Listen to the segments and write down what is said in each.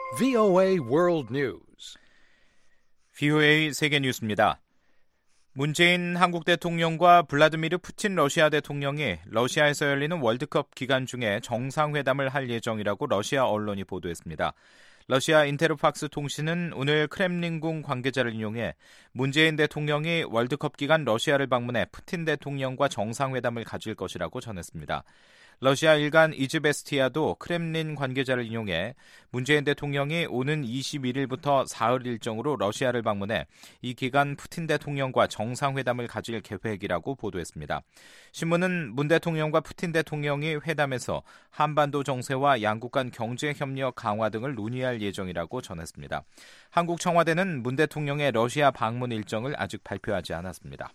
VOA World News. VOA 세계 뉴스입니다. 문재인 한국 대통령과 블라디미르 푸틴 러시아 대통령이 러시아에서 열리는 월드컵 기간 중에 정상회담을 할 예정이라고 러시아 언론이 보도했습니다. 러시아 인테르팍스 통신은 오늘 크렘린궁 관계자를 인용해 문재인 대통령이 월드컵 기간 러시아를 방문해 푸틴 대통령과 정상회담을 가질 것이라고 전했습니다. 러시아 일간 이즈베스티아도 크렘린 관계자를 인용해 문재인 대통령이 오는 21일부터 사흘 일정으로 러시아를 방문해 이 기간 푸틴 대통령과 정상회담을 가질 계획이라고 보도했습니다. 신문은 문 대통령과 푸틴 대통령이 회담에서 한반도 정세와 양국 간 경제협력 강화 등을 논의할 예정이라고 전했습니다. 한국 청와대는 문 대통령의 러시아 방문 일정을 아직 발표하지 않았습니다.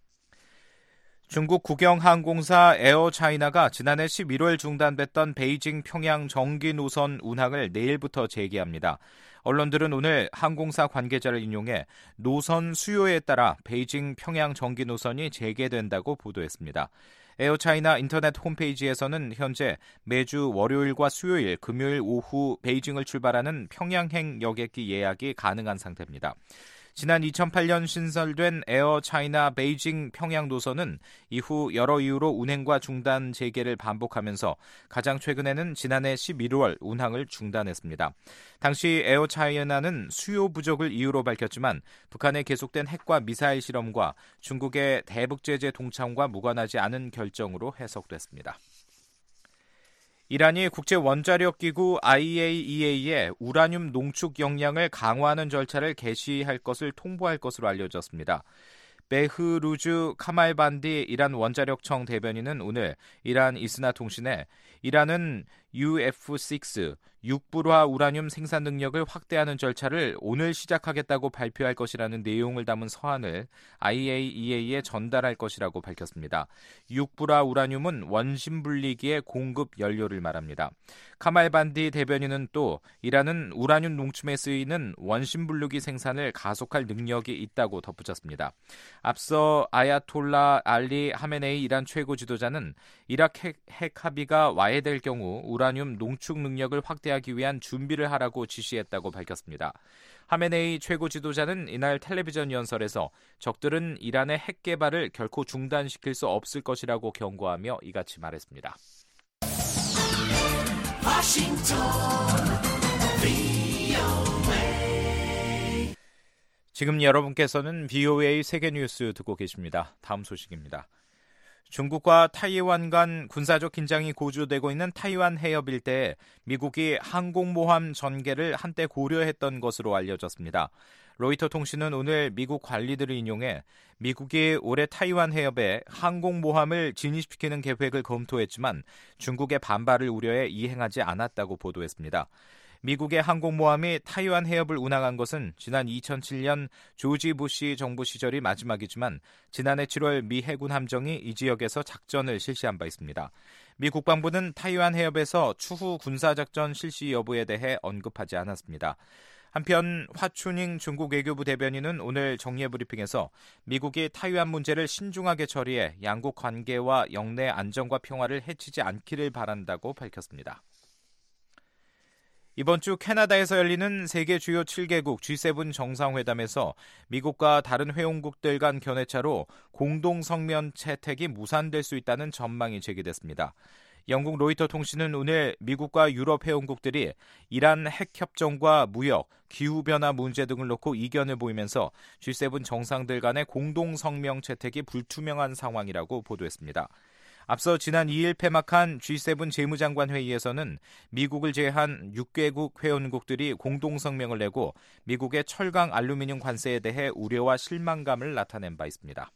중국 국영항공사 에어차이나가 지난해 11월 중단됐던 베이징 평양 정기 노선 운항을 내일부터 재개합니다. 언론들은 오늘 항공사 관계자를 인용해 노선 수요에 따라 베이징 평양 정기 노선이 재개된다고 보도했습니다. 에어차이나 인터넷 홈페이지에서는 현재 매주 월요일과 수요일, 금요일 오후 베이징을 출발하는 평양행 여객기 예약이 가능한 상태입니다. 지난 2008년 신설된 에어차이나 베이징 평양 노선은 이후 여러 이유로 운행과 중단 재개를 반복하면서 가장 최근에는 지난해 11월 운항을 중단했습니다. 당시 에어차이나는 수요 부족을 이유로 밝혔지만 북한의 계속된 핵과 미사일 실험과 중국의 대북 제재 동참과 무관하지 않은 결정으로 해석됐습니다. 이란이 국제원자력기구 IAEA에 우라늄 농축 역량을 강화하는 절차를 개시할 것을 통보할 것으로 알려졌습니다. 베흐루즈 카말반디 이란 원자력청 대변인은 오늘 이란 이스나 통신에 이란은 UF6 육불화 우라늄 생산 능력을 확대하는 절차를 오늘 시작하겠다고 발표할 것이라는 내용을 담은 서한을 IAEA에 전달할 것이라고 밝혔습니다. 육불화 우라늄은 원심 분리기의 공급 연료를 말합니다. 카말반디 대변인은 또 이란은 우라늄 농축에 쓰이는 원심 분리기 생산을 가속할 능력이 있다고 덧붙였습니다. 앞서 아야톨라 알리 하메네이 이란 최고 지도자는 이락 핵 합의가 와해될 경우 우라늄 농축 능력을 확대하기 위한 준비를 하라고 지시했다고 밝혔습니다. 하메네이 최고 지도자는 이날 텔레비전 연설에서 적들은 이란의 핵 개발을 결코 중단시킬 수 없을 것이라고 경고하며 이같이 말했습니다. 지금 여러분께서는 VOA 세계뉴스 듣고 계십니다. 다음 소식입니다. 중국과 타이완 간 군사적 긴장이 고조되고 있는 타이완 해협 일대에 미국이 항공모함 전개를 한때 고려했던 것으로 알려졌습니다. 로이터 통신은 오늘 미국 관리들을 인용해 미국이 올해 타이완 해협에 항공모함을 진입시키는 계획을 검토했지만 중국의 반발을 우려해 이행하지 않았다고 보도했습니다. 미국의 항공모함이 타이완 해협을 운항한 것은 지난 2007년 조지 부시 정부 시절이 마지막이지만 지난해 7월 미 해군 함정이 이 지역에서 작전을 실시한 바 있습니다. 미 국방부는 타이완 해협에서 추후 군사작전 실시 여부에 대해 언급하지 않았습니다. 한편 화춘잉 중국 외교부 대변인은 오늘 정례 브리핑에서 미국이 타이완 문제를 신중하게 처리해 양국 관계와 영내 안정과 평화를 해치지 않기를 바란다고 밝혔습니다. 이번 주 캐나다에서 열리는 세계 주요 7개국 G7 정상회담에서 미국과 다른 회원국들 간 견해차로 공동 성명 채택이 무산될 수 있다는 전망이 제기됐습니다. 영국 로이터 통신은 오늘 미국과 유럽 회원국들이 이란 핵협정과 무역, 기후변화 문제 등을 놓고 이견을 보이면서 G7 정상들 간의 공동 성명 채택이 불투명한 상황이라고 보도했습니다. 앞서 지난 2일 폐막한 G7 재무장관 회의에서는 미국을 제외한 6개국 회원국들이 공동성명을 내고 미국의 철강 알루미늄 관세에 대해 우려와 실망감을 나타낸 바 있습니다.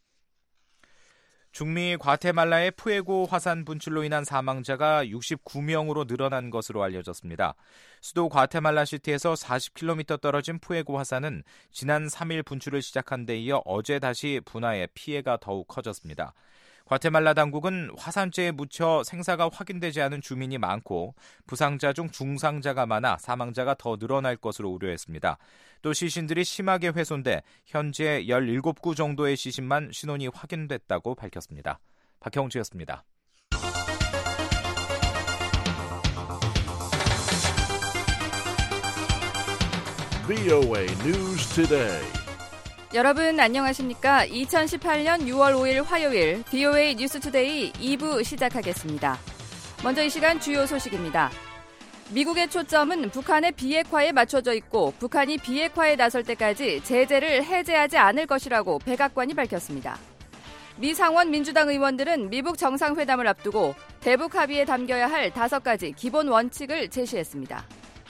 중미 과테말라의 푸에고 화산 분출로 인한 사망자가 69명으로 늘어난 것으로 알려졌습니다. 수도 과테말라 시티에서 40km 떨어진 푸에고 화산은 지난 3일 분출을 시작한 데 이어 어제 다시 분화해 피해가 더욱 커졌습니다. 과테말라 당국은 화산재에 묻혀 생사가 확인되지 않은 주민이 많고 부상자 중 중상자가 많아 사망자가 더 늘어날 것으로 우려했습니다. 또 시신들이 심하게 훼손돼 현재 17구 정도의 시신만 신원이 확인됐다고 밝혔습니다. 박형주였습니다. VOA News Today. 여러분 안녕하십니까? 2018년 6월 5일 화요일 VOA 뉴스 투데이 2부 시작하겠습니다. 먼저 이 시간 주요 소식입니다. 미국의 초점은 북한의 비핵화에 맞춰져 있고 북한이 비핵화에 나설 때까지 제재를 해제하지 않을 것이라고 백악관이 밝혔습니다. 미 상원 민주당 의원들은 미북 정상회담을 앞두고 대북 합의에 담겨야 할 5가지 기본 원칙을 제시했습니다.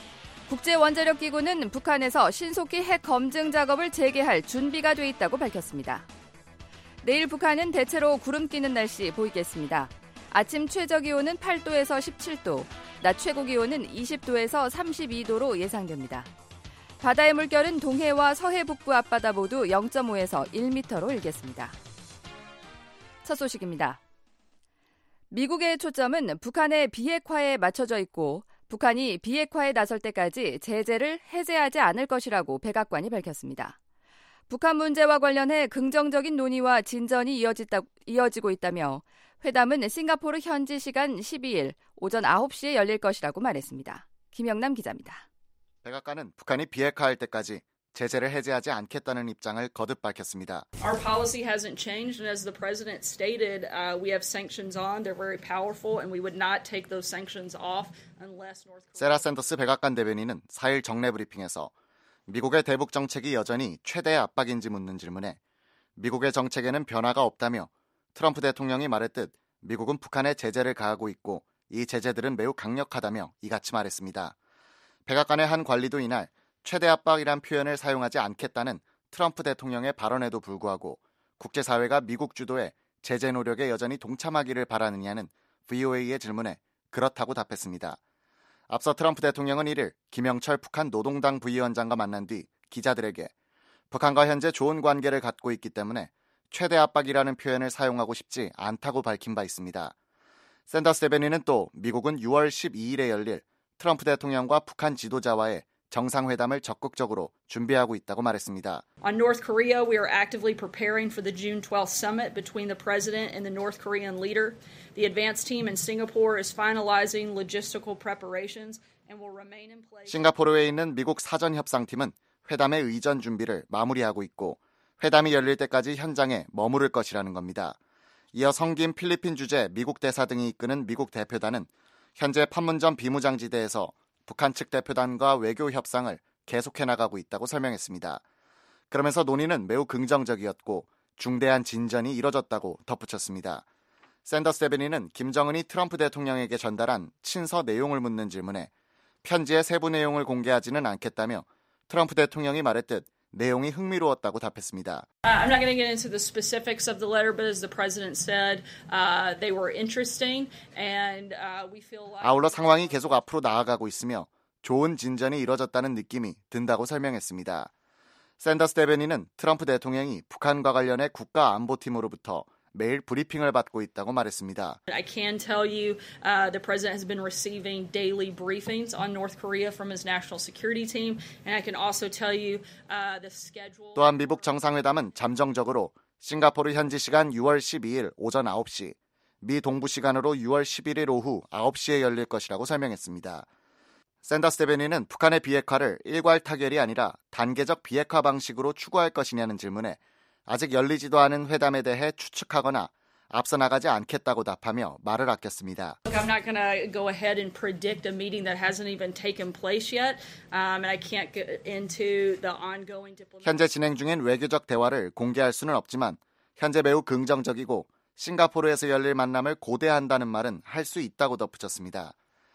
국제원자력기구는 북한에서 신속히 핵 검증 작업을 재개할 준비가 돼 있다고 밝혔습니다. 내일 북한은 대체로 구름 끼는 날씨 보이겠습니다. 아침 최저기온은 8도에서 17도, 낮 최고기온은 20도에서 32도로 예상됩니다. 바다의 물결은 동해와 서해 북부 앞바다 모두 0.5에서 1m로 일겠습니다. 첫 소식입니다. 미국의 초점은 북한의 비핵화에 맞춰져 있고 북한이 비핵화에 나설 때까지 제재를 해제하지 않을 것이라고 백악관이 밝혔습니다. 북한 문제와 관련해 긍정적인 논의와 진전이 이어지고 있다며 회담은 싱가포르 현지 시간 12일 오전 9시에 열릴 것이라고 말했습니다. 김영남 기자입니다. 백악관은 북한이 비핵화할 때까지 제재를 해제하지 않겠다는 입장을 거듭 밝혔습니다. Our policy hasn't changed, and as the president stated, we have sanctions on. They're very powerful, and we would not take those sanctions off unless North Korea. 세라 샌더스 백악관 대변인은 4일 정례 브리핑에서 미국의 대북 정책이 여전히 최대의 압박인지 묻는 질문에 미국의 정책에는 변화가 없다며 트럼프 대통령이 말했듯 미국은 북한에 제재를 가하고 있고 이 제재들은 매우 강력하다며 이같이 말했습니다. 백악관의 한 관리도 이날 최대 압박이란 표현을 사용하지 않겠다는 트럼프 대통령의 발언에도 불구하고 국제사회가 미국 주도의 제재 노력에 여전히 동참하기를 바라느냐는 VOA의 질문에 그렇다고 답했습니다. 앞서 트럼프 대통령은 1일 김영철 북한 노동당 부위원장과 만난 뒤 기자들에게 북한과 현재 좋은 관계를 갖고 있기 때문에 최대 압박이라는 표현을 사용하고 싶지 않다고 밝힌 바 있습니다. 샌더스 대변인은 또 미국은 6월 12일에 열릴 트럼프 대통령과 북한 지도자와의 정상회담을 적극적으로 준비하고 있다고 말했습니다. On North Korea, we are actively preparing for the June 12th summit between the president and the North Korean leader. The advance team in Singapore is finalizing logistical preparations and will remain in place. 싱가포르에 있는 미국 사전협상팀은 회담의 의전 준비를 마무리하고 있고 회담이 열릴 때까지 현장에 머무를 것이라는 겁니다. 이어 성김 필리핀 주재 미국 대사 등이 이끄는 미국 대표단은 현재 판문점 비무장지대에서 북한 측 대표단과 외교 협상을 계속해 나가고 있다고 설명했습니다. 그러면서 논의는 매우 긍정적이었고 중대한 진전이 이뤄졌다고 덧붙였습니다. 샌더스 대변인은 김정은이 트럼프 대통령에게 전달한 친서 내용을 묻는 질문에 편지의 세부 내용을 공개하지는 않겠다며 트럼프 대통령이 말했듯 내용이 흥미로웠다고 답했습니다. I'm not going to get into the specifics of the letter, but as the president said, they were interesting, and we feel like. 아울러 상황이 계속 앞으로 나아가고 있으며 좋은 진전이 이뤄졌다는 느낌이 든다고 설명했습니다. 샌더스 대변인은 트럼프 대통령이 북한과 관련해 국가안보팀으로부터 매일 브리핑을 받고 있다고 말했습니다. I can tell you the president has been receiving daily briefings on North Korea from his national security team, and I can also tell you the schedule. 또한 미북 정상회담은 잠정적으로 싱가포르 현지 시간 6월 12일 오전 9시, 미 동부 시간으로 6월 11일 오후 9시에 열릴 것이라고 설명했습니다. 샌더스 대변인은 북한의 비핵화를 일괄 타결이 아니라 단계적 비핵화 방식으로 추구할 것이냐는 질문에 아직 열리지도 않은 회담에 대해 추측하거나 앞서 나가지 않겠다고 답하며 말을 아꼈습니다. I'm not going to go ahead and predict a meeting that hasn't even taken place yet, and I can't get into the ongoing diplomatic. 현재 진행 중인 외교적 대화를 공개할 수는 없지만 현재 매우 긍정적이고 싱가포르에서 열릴 만남을 고대한다는 말은 할 수 있다고 덧붙였습니다.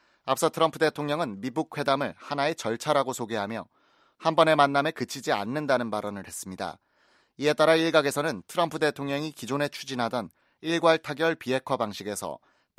앞서 트럼프 대통령은 미북 회담을 하나의 절차라고 소개하며 한 번의 만남에 그치지 않는다는 발언을 했습니다. 이에 따라 일각에서는 트럼프 대통령이 기존에 추진하던 일괄 타결 비핵화 방식에서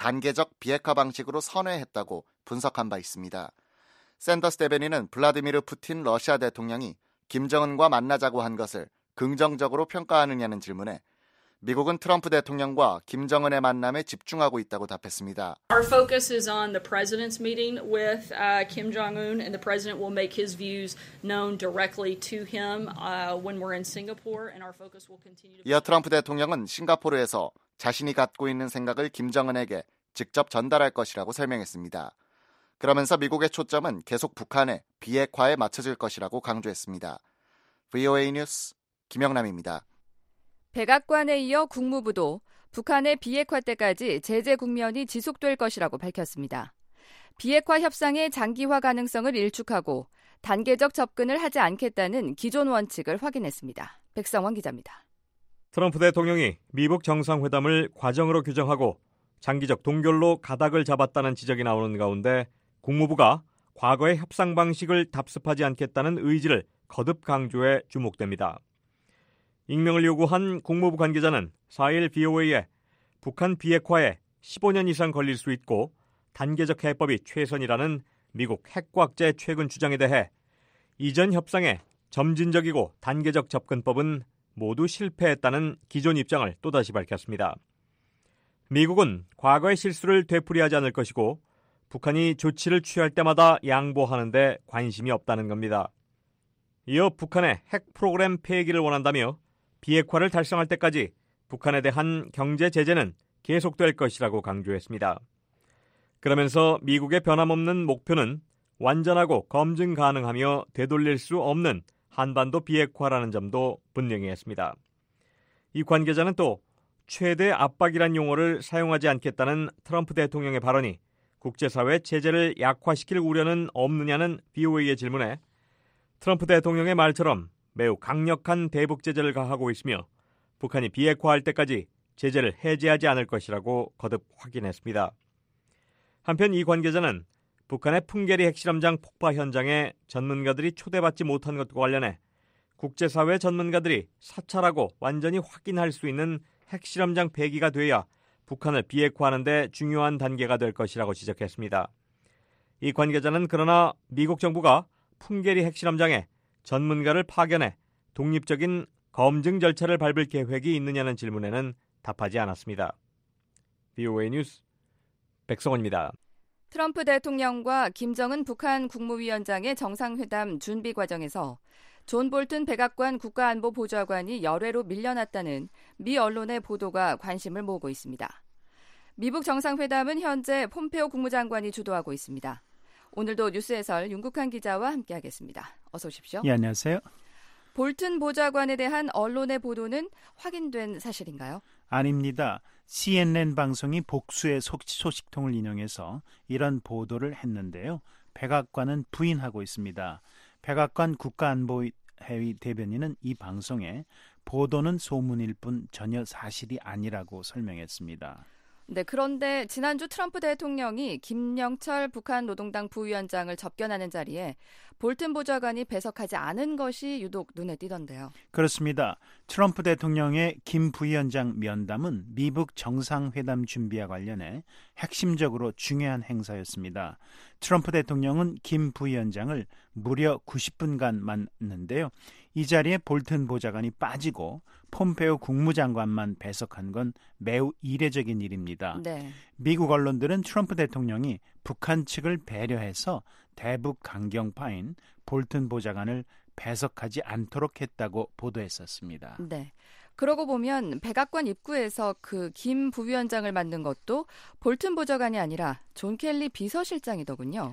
단계적 비핵화 방식으로 선회했다고 분석한 바 있습니다. 샌더스 대변인은 블라디미르 푸틴 러시아 대통령이 김정은과 만나자고 한 것을 긍정적으로 평가하느냐는 질문에 미국은 트럼프 대통령과 김정은의 만남에 집중하고 있다고 답했습니다. Our focus is on the president's meeting with Kim Jong-un, and the president will make his views known directly to him when we're in Singapore, and our focus will continue to. 이어 트럼프 대통령은 싱가포르에서 자신이 갖고 있는 생각을 김정은에게 직접 전달할 것이라고 설명했습니다. 그러면서 미국의 초점은 계속 북한의 비핵화에 맞춰질 것이라고 강조했습니다. VOA 뉴스 김영남입니다. 백악관에 이어 국무부도 북한의 비핵화 때까지 제재 국면이 지속될 것이라고 밝혔습니다. 비핵화 협상의 장기화 가능성을 일축하고 단계적 접근을 하지 않겠다는 기존 원칙을 확인했습니다. 백성원 기자입니다. 트럼프 대통령이 미북 정상회담을 과정으로 규정하고 장기적 동결로 가닥을 잡았다는 지적이 나오는 가운데 국무부가 과거의 협상 방식을 답습하지 않겠다는 의지를 거듭 강조해 주목됩니다. 익명을 요구한 국무부 관계자는 4일 VOA에 북한 비핵화에 15년 이상 걸릴 수 있고 단계적 해법이 최선이라는 미국 핵과학자의 최근 주장에 대해 이전 협상에 점진적이고 단계적 접근법은 모두 실패했다는 기존 입장을 또다시 밝혔습니다. 미국은 과거의 실수를 되풀이하지 않을 것이고 북한이 조치를 취할 때마다 양보하는 데 관심이 없다는 겁니다. 이어 북한의 핵 프로그램 폐기를 원한다며 비핵화를 달성할 때까지 북한에 대한 경제 제재는 계속될 것이라고 강조했습니다. 그러면서 미국의 변함없는 목표는 완전하고 검증 가능하며 되돌릴 수 없는 한반도 비핵화라는 점도 분명히 했습니다. 이 관계자는 또 최대 압박이란 용어를 사용하지 않겠다는 트럼프 대통령의 발언이 국제사회 제재를 약화시킬 우려는 없느냐는 VOA의 질문에 트럼프 대통령의 말처럼 매우 강력한 대북 제재를 가하고 있으며 북한이 비핵화할 때까지 제재를 해제하지 않을 것이라고 거듭 확인했습니다. 한편 이 관계자는 북한의 풍계리 핵실험장 폭파 현장에 전문가들이 초대받지 못한 것과 관련해 국제사회 전문가들이 사찰하고 완전히 확인할 수 있는 핵실험장 폐기가 돼야 북한을 비핵화하는 데 중요한 단계가 될 것이라고 지적했습니다. 이 관계자는 그러나 미국 정부가 풍계리 핵실험장에 전문가를 파견해 독립적인 검증 절차를 밟을 계획이 있느냐는 질문에는 답하지 않았습니다. VOA 뉴스 백성원입니다. 트럼프 대통령과 김정은 북한 국무위원장의 정상회담 준비 과정에서 존 볼튼 백악관 국가안보보좌관이 열애로 밀려났다는 미 언론의 보도가 관심을 모으고 있습니다. 미북 정상회담은 현재 폼페오 국무장관이 주도하고 있습니다. 오늘도 뉴스 해설 윤국한 기자와 함께하겠습니다. 어서 오십시오. 예, 안녕하세요. 볼튼 보좌관에 대한 언론의 보도는 확인된 사실인가요? 아닙니다. CNN 방송이 복수의 소식통을 인용해서 이런 보도를 했는데요. 백악관은 부인하고 있습니다. 백악관 국가안보회의 대변인은 이 방송에 보도는 소문일 뿐 전혀 사실이 아니라고 설명했습니다. 네, 그런데 지난주 트럼프 대통령이 김영철 북한 노동당 부위원장을 접견하는 자리에 볼튼 보좌관이 배석하지 않은 것이 유독 눈에 띄던데요. 그렇습니다. 트럼프 대통령의 김 부위원장 면담은 미북 정상회담 준비와 관련해 핵심적으로 중요한 행사였습니다. 트럼프 대통령은 김 부위원장을 무려 90분간 만났는데요. 이 자리에 볼튼 보좌관이 빠지고 폼페오 국무장관만 배석한 건 매우 이례적인 일입니다. 네. 미국 언론들은 트럼프 대통령이 북한 측을 배려해서 대북 강경파인 볼튼 보좌관을 배석하지 않도록 했다고 보도했었습니다. 네. 그러고 보면 백악관 입구에서 그 김 부위원장을 만든 것도 볼튼 보좌관이 아니라 존 켈리 비서실장이더군요.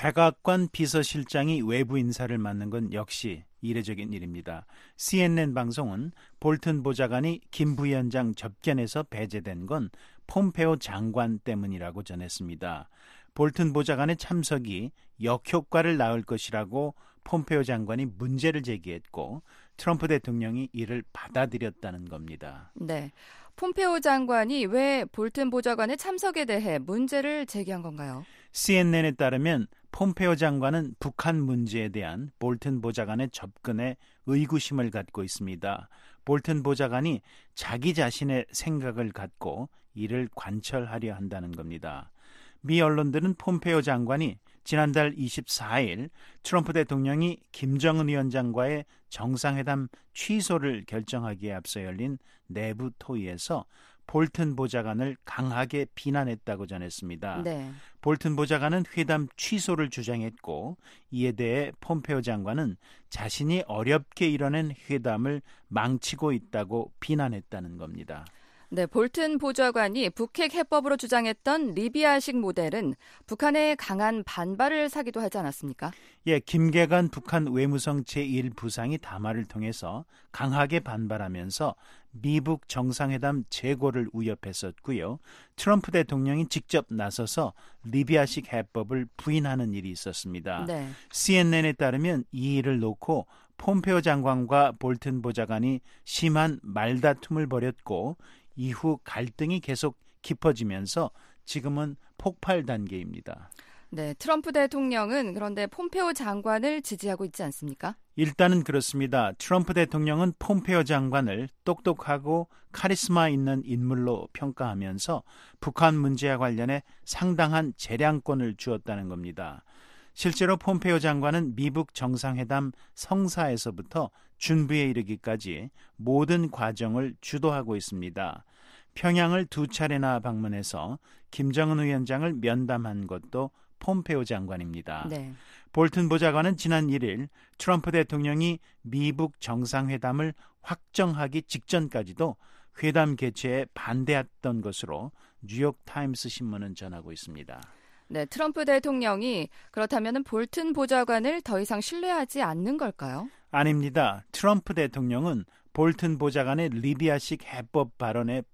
백악관 비서실장이 외부 인사를 맡는 건 역시 이례적인 일입니다. CNN 방송은 볼튼 보좌관이 김 부위원장 접견에서 배제된 건 폼페오 장관 때문이라고 전했습니다. 볼튼 보좌관의 참석이 역효과를 낳을 것이라고 폼페오 장관이 문제를 제기했고 트럼프 대통령이 이를 받아들였다는 겁니다. 네. 폼페오 장관이 왜 볼튼 보좌관의 참석에 대해 문제를 제기한 건가요? CNN에 따르면 폼페오 장관은 북한 문제에 대한 볼튼 보좌관의 접근에 의구심을 갖고 있습니다. 볼튼 보좌관이 자기 자신의 생각을 갖고 이를 관철하려 한다는 겁니다. 미 언론들은 폼페오 장관이 지난달 24일 트럼프 대통령이 김정은 위원장과의 정상회담 취소를 결정하기에 앞서 열린 내부 토의에서 볼튼 보좌관을 강하게 비난했다고 전했습니다. 네. 볼튼 보좌관은 회담 취소를 주장했고 이에 대해 폼페오 장관은 자신이 어렵게 이뤄낸 회담을 망치고 있다고 비난했다는 겁니다. 네, 볼튼 보좌관이 북핵 해법으로 주장했던 리비아식 모델은 북한의 강한 반발을 사기도 하지 않았습니까? 예, 김계관 북한 외무성 제1부상이 담화를 통해서 강하게 반발하면서 미북 정상회담 재고를 위협했었고요. 트럼프 대통령이 직접 나서서 리비아식 해법을 부인하는 일이 있었습니다. 네. CNN에 따르면 이 일을 놓고 폼페오 장관과 볼튼 보좌관이 심한 말다툼을 벌였고 이후 갈등이 계속 깊어지면서 지금은 폭발 단계입니다. 네, 트럼프 대통령은 그런데 폼페오 장관을 지지하고 있지 않습니까? 일단은 그렇습니다. 트럼프 대통령은 폼페오 장관을 똑똑하고 카리스마 있는 인물로 평가하면서 북한 문제와 관련해 상당한 재량권을 주었다는 겁니다. 실제로 폼페오 장관은 미북 정상회담 성사에서부터 준비에 이르기까지 모든 과정을 주도하고 있습니다. 평양을 2차례나 방문해서 김정은 위원장을 면담한 것도 폼페오 장관입니다. 네. 볼튼 보좌관은 지난 1일 트럼프 대통령이 미북 정상회담을 확정하기 직전까지도 회담 개최에 반대했던 것으로 뉴욕타임스 신문은 전하고 있습니다. 네, 트럼프 대통령이 그렇다면 볼튼 보좌관을 더 이상 신뢰하지 않는 걸까요? 아닙니다. 트럼프 대통령은 볼튼 보좌관의 리비아식 해법 발언에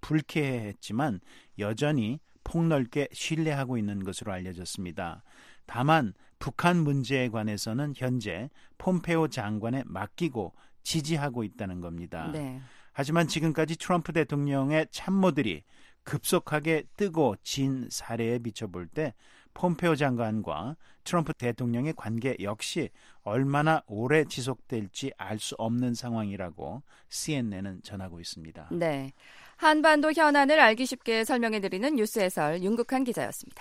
불쾌해했지만 여전히 폭넓게 신뢰하고 있는 것으로 알려졌습니다. 다만 북한 문제에 관해서는 현재 폼페오 장관에 맡기고 지지하고 있다는 겁니다. 네. 하지만 지금까지 트럼프 대통령의 참모들이 급속하게 뜨고 진 사례에 비춰볼 때 폼페오 장관과 트럼프 대통령의 관계 역시 얼마나 오래 지속될지 알 수 없는 상황이라고 CNN은 전하고 있습니다. 네, 한반도 현안을 알기 쉽게 설명해드리는 뉴스 해설 윤국한 기자였습니다.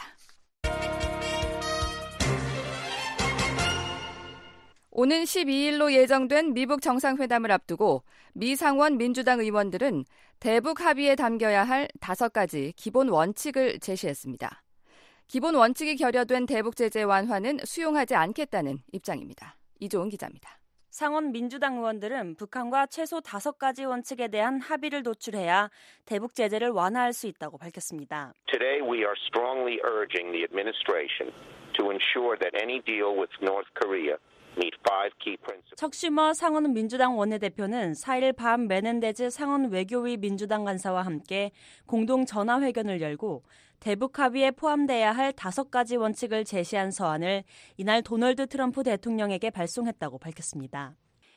오는 12일로 예정된 미북 정상회담을 앞두고 미 상원 민주당 의원들은 대북 합의에 담겨야 할 5가지 기본 원칙을 제시했습니다. 기본 원칙이 결여된 대북 제재 완화는 수용하지 않겠다는 입장입니다. 이조은 기자입니다. 상원 민주당 의원들은 북한과 최소 5가지 원칙에 대한 합의를 도출해야 대북 제재를 완화할 수 있다고 밝혔습니다. Today we are strongly urging the administration to ensure that any deal with North Korea meet 5 key principles. 척 슈머 상원 민주당 원내대표는 4일 밤 메넨데즈 상원 외교위 민주당 간사와 함께 공동 전화회견을 열고 대북 합의에 포함돼야 할 5가지 원칙을 제시한 서한을 이날 도널드 트럼프 대통령에게 발송했다고 밝혔습니다.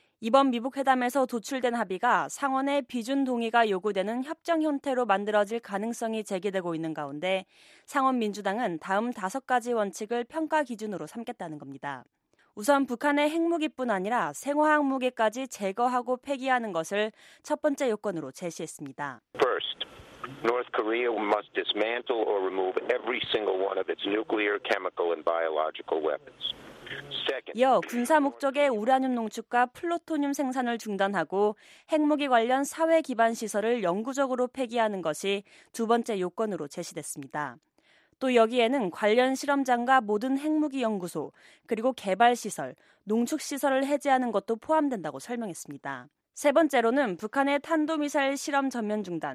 이번 미북 회담에서 도출된 합의가 상원의 비준 동의가 요구되는 협정 형태로 만들어질 가능성이 제기되고 있는 가운데 상원 민주당은 다음 5가지 원칙을 평가 기준으로 삼겠다는 겁니다. 우선 북한의 핵무기뿐 아니라 생화학 무기까지 제거하고 폐기하는 것을 첫 번째 요건으로 제시했습니다. First, North Korea must dismantle or remove every single one of its nuclear, chemical, and biological weapons. Second, 이어 군사 목적의 우라늄 농축과 플루토늄 생산을 중단하고 핵무기 관련 사회 기반 시설을 영구적으로 폐기하는 것이 두 번째 요건으로 제시됐습니다. 또 여기에는 관련 실험장과 모든 핵무기 연구소, 그리고 개발 시설, 농축 시설을 해제하는 것도 포함된다고 설명했습니다. 세 번째로는 북한의 탄도미사일 실험 전면 중단,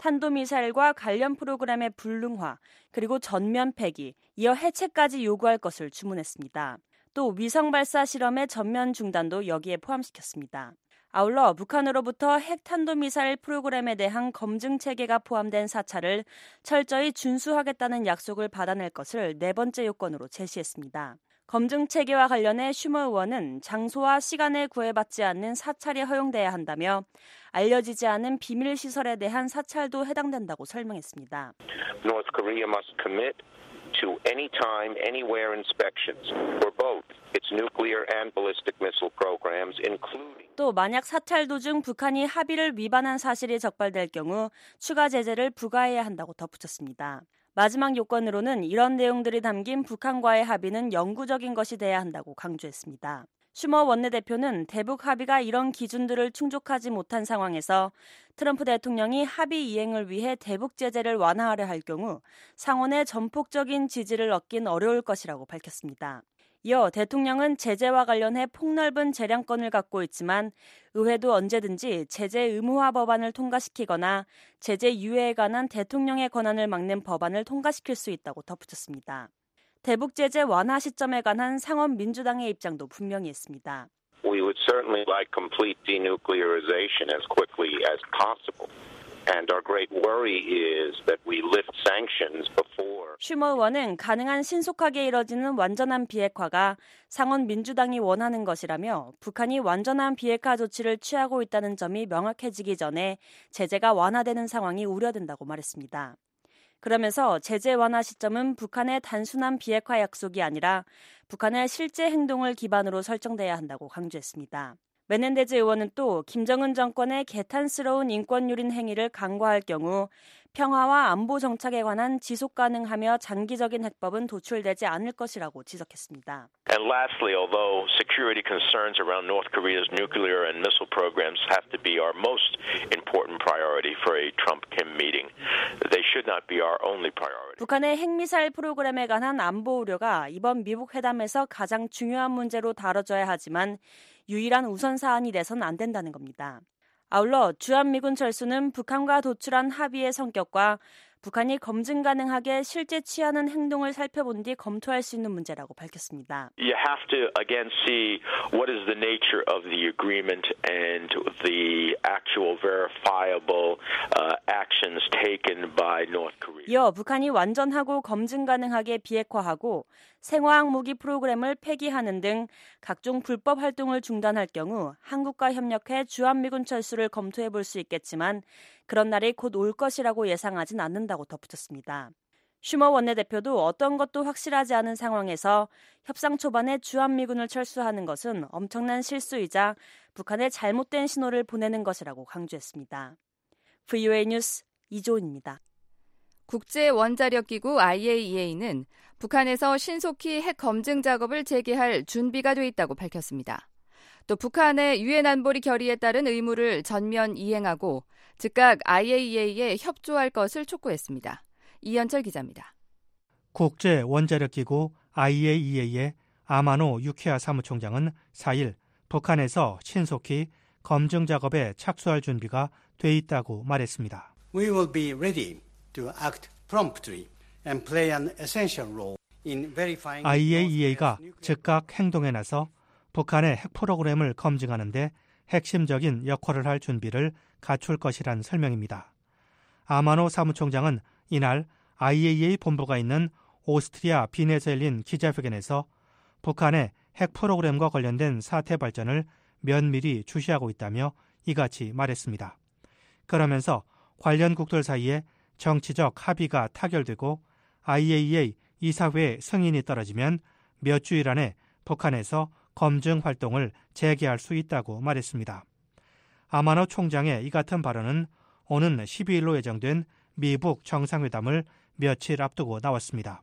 탄도미사일과 관련 프로그램의 불능화, 그리고 전면 폐기, 이어 해체까지 요구할 것을 주문했습니다. 또 위성 발사 실험의 전면 중단도 여기에 포함시켰습니다. 아울러 북한으로부터 핵 탄도미사일 프로그램에 대한 검증 체계가 포함된 사찰을 철저히 준수하겠다는 약속을 받아낼 것을 네 번째 요건으로 제시했습니다. 검증 체계와 관련해 슈머 의원은 장소와 시간에 구애받지 않는 사찰이 허용돼야 한다며 알려지지 않은 비밀 시설에 대한 사찰도 해당된다고 설명했습니다. North Korea must commit to anytime, anywhere inspections for both its nuclear and ballistic missile programs, including. 또 만약 사찰 도중 북한이 합의를 위반한 사실이 적발될 경우 추가 제재를 부과해야 한다고 덧붙였습니다. 마지막 요건으로는 이런 내용들이 담긴 북한과의 합의는 영구적인 것이 돼야 한다고 강조했습니다. 슈머 원내대표는 대북 합의가 이런 기준들을 충족하지 못한 상황에서 트럼프 대통령이 합의 이행을 위해 대북 제재를 완화하려 할 경우 상원의 전폭적인 지지를 얻긴 어려울 것이라고 밝혔습니다. 이어 대통령은 제재와 관련해 폭넓은 재량권을 갖고 있지만 의회도 언제든지 제재 의무화 법안을 통과시키거나 제재 유예에 관한 대통령의 권한을 막는 법안을 통과시킬 수 있다고 덧붙였습니다. 대북 제재 완화 시점에 관한 상원 민주당의 입장도 분명히 있습니다. We would certainly like complete denuclearization as quickly as possible. And our great worry is that we lift sanctions before. 슈머 의원은 가능한 신속하게 이뤄지는 완전한 비핵화가 상원 민주당이 원하는 것이라며 북한이 완전한 비핵화 조치를 취하고 있다는 점이 명확해지기 전에 제재가 완화되는 상황이 우려된다고 말했습니다. 그러면서 제재 완화 시점은 북한의 단순한 비핵화 약속이 아니라 북한의 실제 행동을 기반으로 설정돼야 한다고 강조했습니다. 메넨데즈 의원은 또 김정은 정권의 개탄스러운 인권유린 행위를 간과할 경우 평화와 안보 정착에 관한 지속 가능하며 장기적인 해법은 도출되지 않을 것이라고 지적했습니다. And lastly, although security concerns around North Korea's nuclear and missile programs have to be our most important priority for a Trump-Kim meeting, they should not be our only priority. 북한의 핵미사일 프로그램에 관한 안보 우려가 이번 미국 회담에서 가장 중요한 문제로 다뤄져야 하지만 유일한 우선 사안이 돼선 안 된다는 겁니다. 아울러 주한미군 철수는 북한과 도출한 합의의 성격과 북한이 검증 가능하게 실제 취하는 행동을 살펴본 뒤 검토할 수 있는 문제라고 밝혔습니다. You have to again see what is the nature of the agreement and the actual verifiable actions taken by North Korea. 이어 북한이 완전하고 검증 가능하게 비핵화하고 생화학 무기 프로그램을 폐기하는 등 각종 불법 활동을 중단할 경우 한국과 협력해 주한미군 철수를 검토해 볼 수 있겠지만 그런 날이 곧 올 것이라고 예상하진 않는다고 덧붙였습니다. 슈머 원내대표도 어떤 것도 확실하지 않은 상황에서 협상 초반에 주한미군을 철수하는 것은 엄청난 실수이자 북한에 잘못된 신호를 보내는 것이라고 강조했습니다. VOA 뉴스 이조은입니다. 국제원자력기구 IAEA는 북한에서 신속히 핵 검증 작업을 재개할 준비가 돼 있다고 밝혔습니다. 또 북한의 유엔 안보리 결의에 따른 의무를 전면 이행하고 즉각 IAEA에 협조할 것을 촉구했습니다. 이현철 기자입니다. 국제원자력기구 IAEA의 아마노 유키아 사무총장은 4일 북한에서 신속히 검증 작업에 착수할 준비가 돼 있다고 말했습니다. We will be ready to act promptly and play an essential role in verifying. IAEA가 즉각 행동에 나서 북한의 핵 프로그램을 검증하는 데 핵심적인 역할을 할 준비를 갖출 것이란 설명입니다. 아마노 사무총장은 이날 IAEA 본부가 있는 오스트리아 빈에서 열린 기자회견에서 북한의 핵 프로그램과 관련된 사태 발전을 면밀히 주시하고 있다며 이같이 말했습니다. 그러면서 관련국들 사이에 정치적 합의가 타결되고 IAEA 이사회의 승인이 떨어지면 몇 주일 안에 북한에서 검증 활동을 재개할 수 있다고 말했습니다. 아마노 총장의 이 같은 발언은 오는 12일로 예정된 미북 정상회담을 며칠 앞두고 나왔습니다.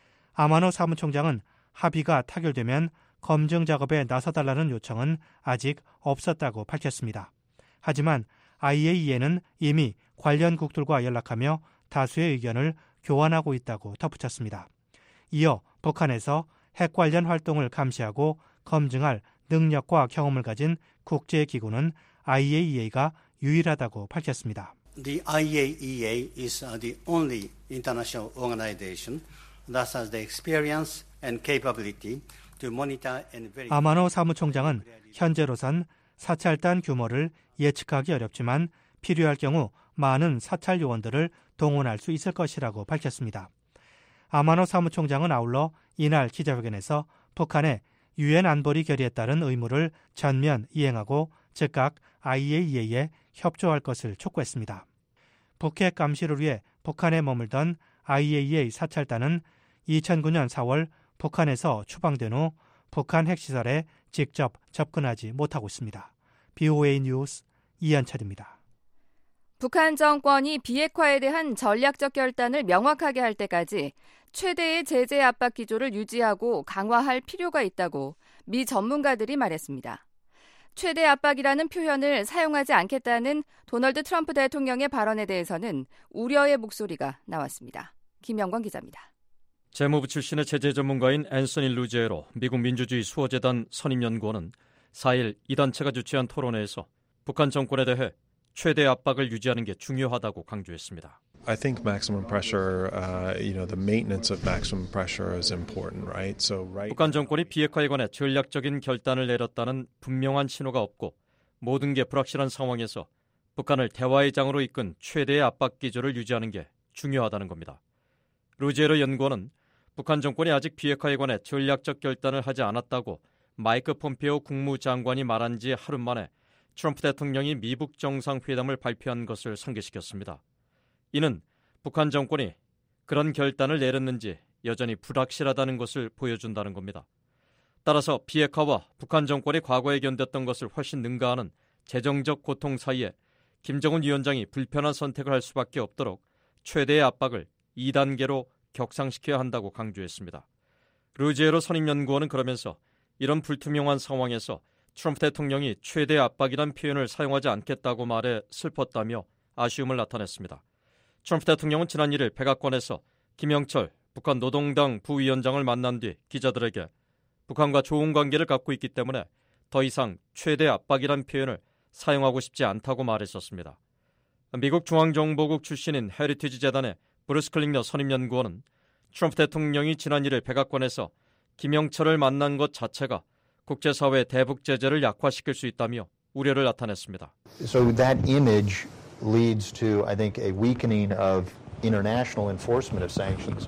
아마노 사무총장은 합의가 타결되면 검증 작업에 나서달라는 요청은 아직 없었다고 밝혔습니다. 하지만 IAEA는 이미 관련국들과 연락하며 다수의 의견을 교환하고 있다고 덧붙였습니다. 이어 북한에서 핵 관련 활동을 감시하고 검증할 능력과 경험을 가진 국제기구는 IAEA가 유일하다고 밝혔습니다. The IAEA is the only international organization that has the experience and capability to monitor and verify. 아마노 사무총장은 현재로선 사찰단 규모를 예측하기 어렵지만 필요할 경우 많은 사찰 요원들을 동원할 수 있을 것이라고 밝혔습니다. 아마노 사무총장은 아울러 이날 기자회견에서 북한의 유엔 안보리 결의에 따른 의무를 전면 이행하고 즉각 IAEA에 협조할 것을 촉구했습니다. 북핵 감시를 위해 북한에 머물던 IAEA 사찰단은 2009년 4월 북한에서 추방된 후 북한 핵시설에 직접 접근하지 못하고 있습니다. BOA 뉴스 이현철입니다. 북한 정권이 비핵화에 대한 전략적 결단을 명확하게 할 때까지 최대의 제재 압박 기조를 유지하고 강화할 필요가 있다고 미 전문가들이 말했습니다. 최대 압박이라는 표현을 사용하지 않겠다는 도널드 트럼프 대통령의 발언에 대해서는 우려의 목소리가 나왔습니다. 김영권 기자입니다. 재무부 출신의 제재 전문가인 앤서니 루제로 미국 민주주의 수호재단 선임연구원은 4일 이 단체가 주최한 토론회에서 북한 정권에 대해 최대 압박을 유지하는 게 중요하다고 강조했습니다. I think maximum pressure, the maintenance of maximum pressure is important, right? 북한 정권이 비핵화에 관해 전략적인 결단을 내렸다는 분명한 신호가 없고 모든 게 불확실한 상황에서 북한을 대화의 장으로 이끈 최대의 압박 기조를 유지하는 게 중요하다는 겁니다. 루제로 연구원은 북한 정권이 아직 비핵화에 관해 전략적 결단을 하지 않았다고 마이크 폼페오 국무장관이 말한 지 하루 만에 트럼프 대통령이 미북 정상회담을 발표한 것을 상기시켰습니다. 이는 북한 정권이 그런 결단을 내렸는지 여전히 불확실하다는 것을 보여준다는 겁니다. 따라서 비핵화와 북한 정권이 과거에 견뎠던 것을 훨씬 능가하는 재정적 고통 사이에 김정은 위원장이 불편한 선택을 할 수밖에 없도록 최대의 압박을 2단계로 격상시켜야 한다고 강조했습니다. 루제로 선임연구원은 그러면서 이런 불투명한 상황에서 트럼프 대통령이 최대 압박이란 표현을 사용하지 않겠다고 말해 슬펐다며 아쉬움을 나타냈습니다. 트럼프 대통령은 지난 1일 백악관에서 김영철 북한 노동당 부위원장을 만난 뒤 기자들에게 북한과 좋은 관계를 갖고 있기 때문에 더 이상 최대 압박이란 표현을 사용하고 싶지 않다고 말했었습니다. 미국 중앙정보국 출신인 헤리티지 재단의 브루스 클링너 선임연구원은 트럼프 대통령이 지난 1일 백악관에서 김영철을 만난 것 자체가 국제사회의 대북 제재를 약화시킬 수 있다며 우려를 나타냈습니다. So that image leads to, I think, a weakening of international enforcement of sanctions.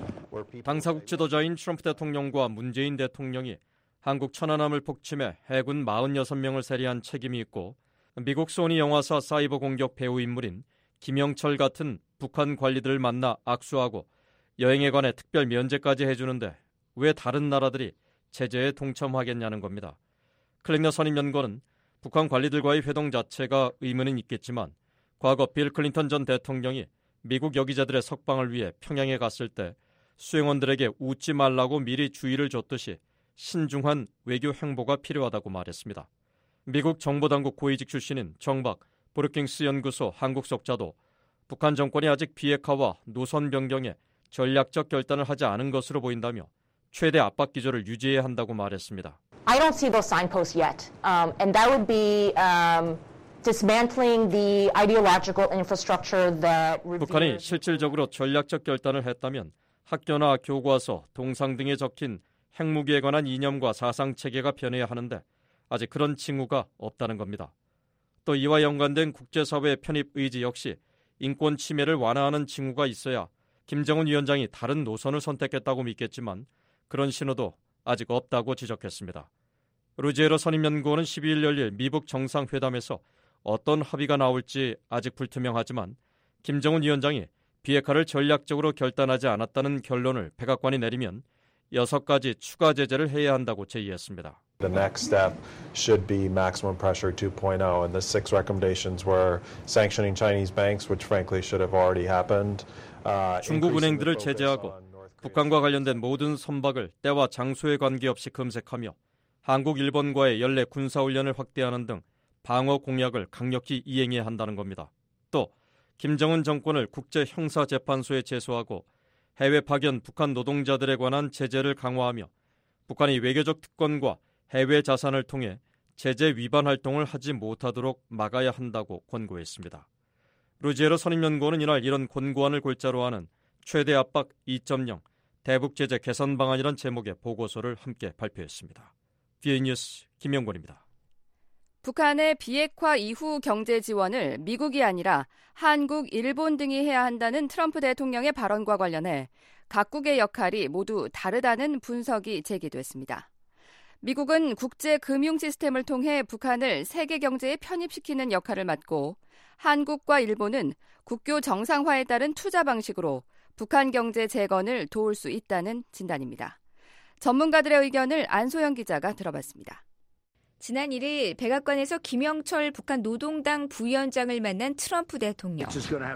당사국 지도자인 트럼프 대통령과 문재인 대통령이 한국 천안함을 폭침해 해군 46명을 세리한 책임이 있고 미국 소니 영화사 사이버 공격 배우 인물인 김영철 같은 북한 관리들을 만나 악수하고 여행에 관해 특별 면제까지 해주는데 왜 다른 나라들이 제재에 동참하겠냐는 겁니다. 클링너 선임연구원은 북한 관리들과의 회동 자체가 의문은 있겠지만 과거 빌 클린턴 전 대통령이 미국 여기자들의 석방을 위해 평양에 갔을 때 수행원들에게 웃지 말라고 미리 주의를 줬듯이 신중한 외교 행보가 필요하다고 말했습니다. 미국 정보당국 고위직 출신인 정박 브루킹스 연구소 한국 속자도 북한 정권이 아직 비핵화와 노선 변경에 전략적 결단을 하지 않은 것으로 보인다며 최대 압박 기조를 유지해야 한다고 말했습니다. I don't see those signposts yet, and that would be dismantling the ideological infrastructure that 북한이 실질적으로 전략적 결단을 했다면 학교나 교과서, 동상 등에 적힌 핵무기에 관한 이념과 사상 체계가 변해야 하는데 아직 그런 징후가 없다는 겁니다. 또 이와 연관된 국제사회의 편입 의지 역시 인권 침해를 완화하는 징후가 있어야 김정은 위원장이 다른 노선을 선택했다고 믿겠지만 그런 신호도 아직 없다고 지적했습니다. 루제로 선임연구원은 12일 열릴 미북 정상회담에서 어떤 합의가 나올지 아직 불투명하지만 김정은 위원장이 비핵화를 전략적으로 결단하지 않았다는 결론을 백악관이 내리면 6가지 추가 제재를 해야 한다고 제의했습니다. The next step should be maximum pressure 2.0, and the 6 recommendations were sanctioning Chinese banks, which frankly should have already happened. 중국 은행들을 제재하고 북한과 관련된 모든 선박을 때와 장소에 관계없이 금색하며 한국, 일본과의 연례 군사훈련을 확대하는 등 방어 공약을 강력히 이행해야 한다는 겁니다. 또 김정은 정권을 국제형사재판소에 제소하고 해외 파견 북한 노동자들에 관한 제재를 강화하며 북한이 외교적 특권과 해외 자산을 통해 제재 위반 활동을 하지 못하도록 막아야 한다고 권고했습니다. 루제로 선임연구원은 이날 이런 권고안을 골자로 하는 최대 압박 2.0 대북 제재 개선 방안이란 제목의 보고서를 함께 발표했습니다. BA 뉴스 김영권입니다. 북한의 비핵화 이후 경제 지원을 미국이 아니라 한국, 일본 등이 해야 한다는 트럼프 대통령의 발언과 관련해 각국의 역할이 모두 다르다는 분석이 제기됐습니다. 미국은 국제 금융 시스템을 통해 북한을 세계 경제에 편입시키는 역할을 맡고 한국과 일본은 국교 정상화에 따른 투자 방식으로 북한 경제 재건을 도울 수 있다는 진단입니다. 전문가들의 의견을 안소영 기자가 들어봤습니다. 지난 1일 백악관에서 김영철 북한 노동당 부위원장을 만난 트럼프 대통령.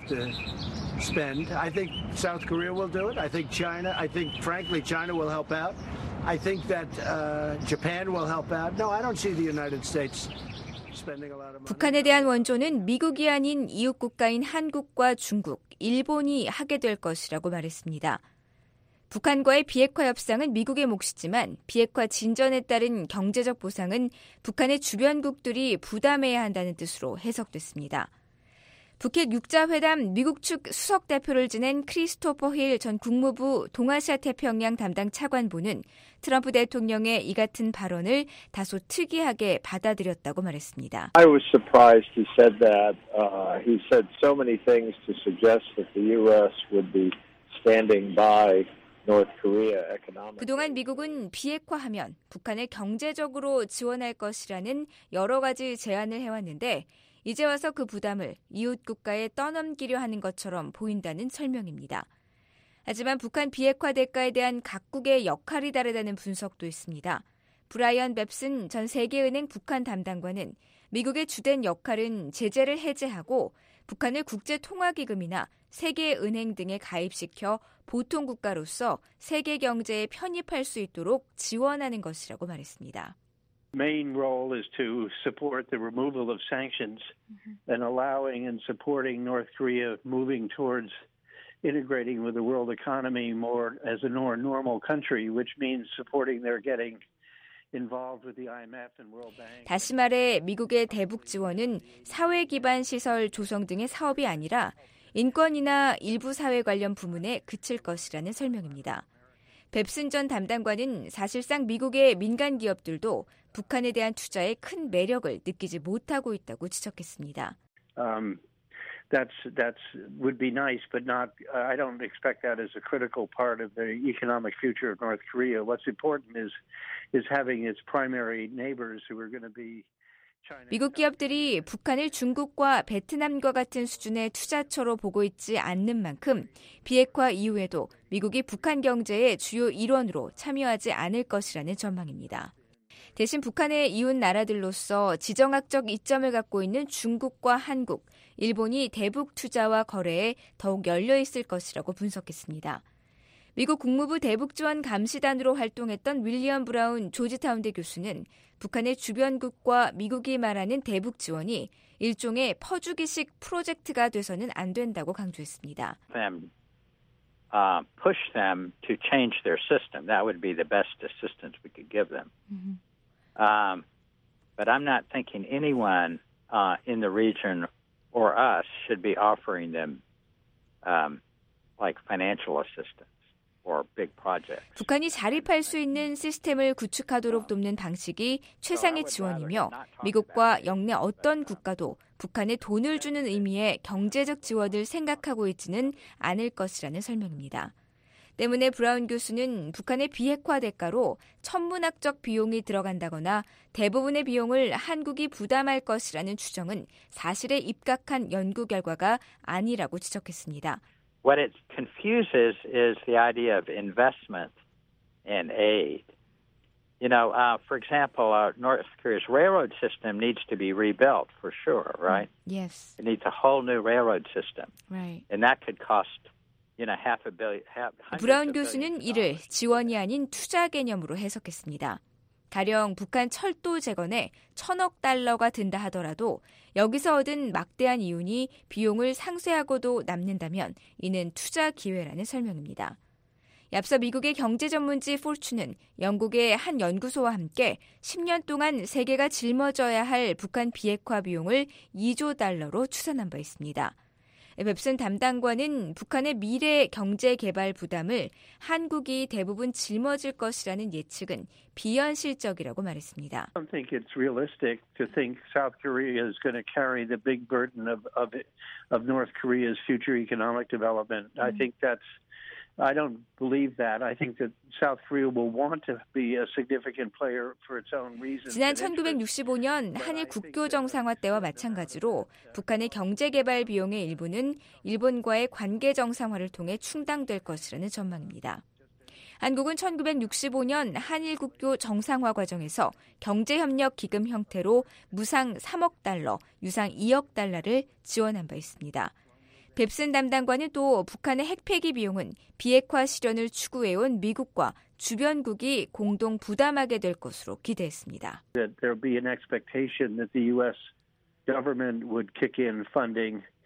I think South Korea will do it. I think China. I think, frankly, China will help out. I think that Japan will help out. No, I don't see the United States spending a lot of money. 북한에 대한 원조는 미국이 아닌 이웃 국가인 한국과 중국, 일본이 하게 될 것이라고 말했습니다. 북한과의 비핵화 협상은 미국의 몫이지만 비핵화 진전에 따른 경제적 보상은 북한의 주변국들이 부담해야 한다는 뜻으로 해석됐습니다. 북핵 6자 회담 미국 측 수석 대표를 지낸 크리스토퍼 힐 전 국무부 동아시아 태평양 담당 차관보는 트럼프 대통령의 이 같은 발언을 다소 특이하게 받아들였다고 말했습니다. I was surprised he said that. He said so many things to suggest that the U.S. would be standing by North Korea economically. 그동안 미국은 비핵화하면 북한을 경제적으로 지원할 것이라는 여러 가지 제안을 해왔는데 이제 와서 그 부담을 이웃 국가에 떠넘기려 하는 것처럼 보인다는 설명입니다. 하지만 북한 비핵화 대가에 대한 각국의 역할이 다르다는 분석도 있습니다. 브라이언 뱁슨 전 세계은행 북한 담당관은 미국의 주된 역할은 제재를 해제하고 북한을 국제통화기금이나 세계은행 등에 가입시켜 보통 국가로서 세계 경제에 편입할 수 있도록 지원하는 것이라고 말했습니다. Main role is to support the removal of sanctions and allowing and supporting North Korea moving towards integrating with the world economy more as a more normal country, which means supporting their getting involved with the IMF and World Bank. 다시 말해 미국의 대북 지원은 사회 기반 시설 조성 등의 사업이 아니라 인권이나 일부 사회 관련 부문에 그칠 것이라는 설명입니다. 뱁슨 전 담당관은 사실상 미국의 민간 기업들도 북한에 대한 투자에 큰 매력을 느끼지 못하고 있다고 지적했습니다. That's would be nice, but not. I don't expect that as a critical part of the economic future of North Korea. What's important is having its primary neighbors who are going to be. 미국 기업들이 북한을 중국과 베트남과 같은 수준의 투자처로 보고 있지 않는 만큼 비핵화 이후에도 미국이 북한 경제의 주요 일원으로 참여하지 않을 것이라는 전망입니다. 대신 북한의 이웃 나라들로서 지정학적 이점을 갖고 있는 중국과 한국, 일본이 대북 투자와 거래에 더욱 열려 있을 것이라고 분석했습니다. 미국 국무부 대북지원 감시단으로 활동했던 윌리엄 브라운 조지타운대 교수는 북한의 주변국과 미국이 말하는 대북 지원이 일종의 퍼주기식 프로젝트가 돼서는 안 된다고 강조했습니다. Push them to change their system. That would be the best assistance we could give them. But I'm not thinking anyone in the region or us should be offering them like financial assistance. 북한이 자립할 수 있는 시스템을 구축하도록 돕는 방식이 최상의 지원이며 미국과 영내 어떤 국가도 북한에 돈을 주는 의미의 경제적 지원을 생각하고 있지는 않을 것이라는 설명입니다. 때문에 브라운 교수는 북한의 비핵화 대가로 천문학적 비용이 들어간다거나 대부분의 비용을 한국이 부담할 것이라는 추정은 사실에 입각한 연구 결과가 아니라고 지적했습니다. What it confuses is the idea of investment and aid. You know, for example, North Korea's railroad system needs to be rebuilt for sure, right? Yes. It needs a whole new railroad system. Right. And that could cost, half a billion. 브라운 교수는 이를 지원이 아닌 투자 개념으로 해석했습니다. 가령 북한 철도 재건에 1,000억 달러가 든다 하더라도 여기서 얻은 막대한 이윤이 비용을 상쇄하고도 남는다면 이는 투자 기회라는 설명입니다. 앞서 미국의 경제 전문지 포춘은 영국의 한 연구소와 함께 10년 동안 세계가 짊어져야 할 북한 비핵화 비용을 2조 달러로 추산한 바 있습니다. 뱁슨 담당관은 북한의 미래 경제 개발 부담을 한국이 대부분 짊어질 것이라는 예측은 비현실적이라고 말했습니다. I don't think it's realistic to think South Korea is going to carry the big burden of North Korea's future economic development. I don't believe that. I think that South Korea will want to be a significant player for its own reasons. 지난 1965년 한일 국교 정상화 때와 마찬가지로 북한의 경제 개발 비용의 일부는 일본과의 관계 정상화를 통해 충당될 것이라는 전망입니다. 한국은 1965년 한일 국교 정상화 과정에서 경제협력 기금 형태로 무상 3억 달러, 유상 2억 달러를 지원한 바 있습니다. 뱁슨 담당관은 또 북한의 핵폐기 비용은 비핵화 실현을 추구해온 미국과 주변국이 공동 부담하게 될 것으로 기대했습니다. That there will be an expectation that the U.S. government would kick in funding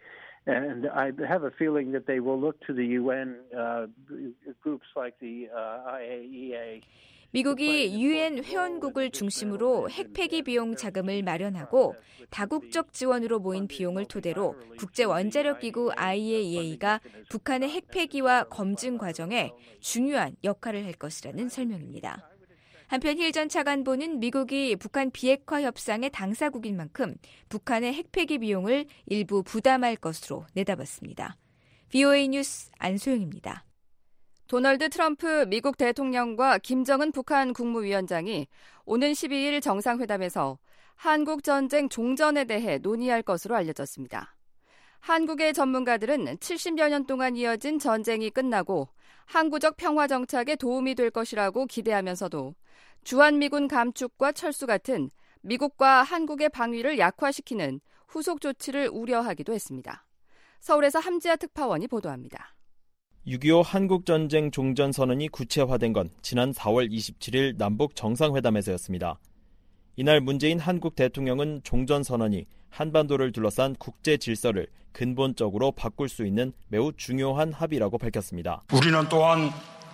And I have a feeling that they will look to the UN groups like the IAEA. 미국이 유엔 회원국을 중심으로 핵폐기 비용 자금을 마련하고 다국적 지원으로 모인 비용을 토대로 국제원자력기구 IAEA가 북한의 핵폐기와 검증 과정에 중요한 역할을 할 것이라는 설명입니다. 한편 힐 전 차관보는 미국이 북한 비핵화 협상의 당사국인 만큼 북한의 핵폐기 비용을 일부 부담할 것으로 내다봤습니다. VOA 뉴스 안소영입니다. 도널드 트럼프 미국 대통령과 김정은 북한 국무위원장이 오는 12일 정상회담에서 한국 전쟁 종전에 대해 논의할 것으로 알려졌습니다. 한국의 전문가들은 70여 년 동안 이어진 전쟁이 끝나고 항구적 평화 정착에 도움이 될 것이라고 기대하면서도 주한미군 감축과 철수 같은 미국과 한국의 방위를 약화시키는 후속 조치를 우려하기도 했습니다. 서울에서 함지아 특파원이 보도합니다. 6.25 한국전쟁 종전선언이 구체화된 건 지난 4월 27일 남북 정상회담에서였습니다. 이날 문재인 한국 대통령은 종전선언이 한반도를 둘러싼 국제 질서를 근본적으로 바꿀 수 있는 매우 중요한 합의라고 밝혔습니다. 우리는 또한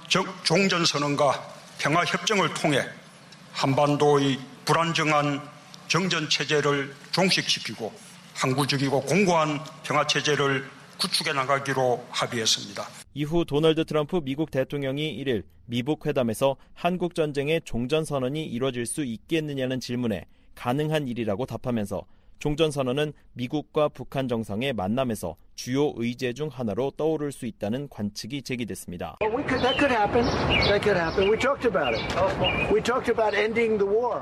종전선언과 평화협정을 통해 한반도의 불안정한 정전체제를 종식시키고 항구적이고 공고한 평화체제를 구축해 나가기로 합의했습니다. 이후 도널드 트럼프 미국 대통령이 1일 미북 회담에서 한국전쟁의 종전선언이 이뤄질 수 있겠느냐는 질문에 가능한 일이라고 답하면서 종전선언은 미국과 북한 정상의 만남에서 주요 의제 중 하나로 떠오를 수 있다는 관측이 제기됐습니다. That could happen. We talked about it. We talked about ending the war.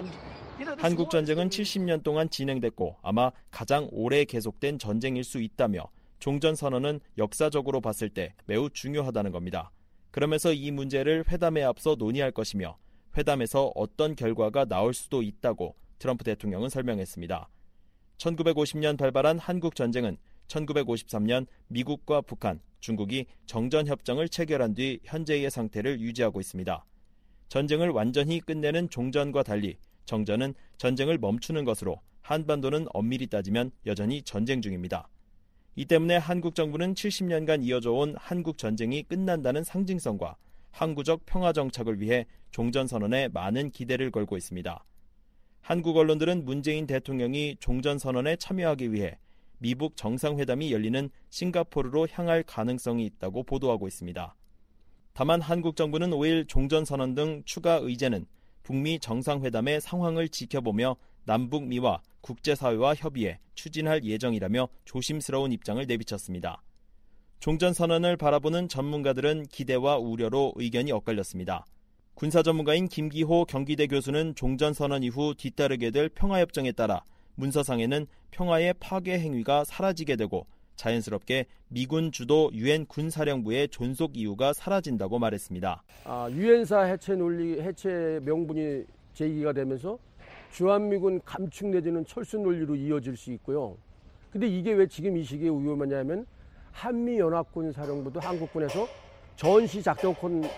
한국 전쟁은 70년 동안 진행됐고 아마 가장 오래 계속된 전쟁일 수 있다며 종전선언은 역사적으로 봤을 때 매우 중요하다는 겁니다. 그러면서 이 문제를 회담에 앞서 논의할 것이며 회담에서 어떤 결과가 나올 수도 있다고 트럼프 대통령은 설명했습니다. 1950년 발발한 한국 전쟁은 1953년 미국과 북한, 중국이 정전협정을 체결한 뒤 현재의 상태를 유지하고 있습니다. 전쟁을 완전히 끝내는 종전과 달리 정전은 전쟁을 멈추는 것으로 한반도는 엄밀히 따지면 여전히 전쟁 중입니다. 이 때문에 한국 정부는 70년간 이어져 온 한국 전쟁이 끝난다는 상징성과 항구적 평화 정착을 위해 종전선언에 많은 기대를 걸고 있습니다. 한국 언론들은 문재인 대통령이 종전선언에 참여하기 위해 미북 정상회담이 열리는 싱가포르로 향할 가능성이 있다고 보도하고 있습니다. 다만 한국 정부는 5일 종전선언 등 추가 의제는 북미 정상회담의 상황을 지켜보며 남북미와 국제사회와 협의해 추진할 예정이라며 조심스러운 입장을 내비쳤습니다. 종전선언을 바라보는 전문가들은 기대와 우려로 의견이 엇갈렸습니다. 군사 전문가인 김기호 경기대 교수는 종전선언 이후 뒤따르게 될 평화협정에 따라 문서상에는 평화의 파괴 행위가 사라지게 되고 자연스럽게 미군 주도 유엔 군사령부의 존속 이유가 사라진다고 말했습니다. 유엔사 해체 논리, 해체 명분이 제기가 되면서 주한미군 감축 내지는 철수 논리로 이어질 수 있고요. 근데 이게 왜 지금 이 시기에 위험하냐면 한미연합군 사령부도 한국군에서 전시작전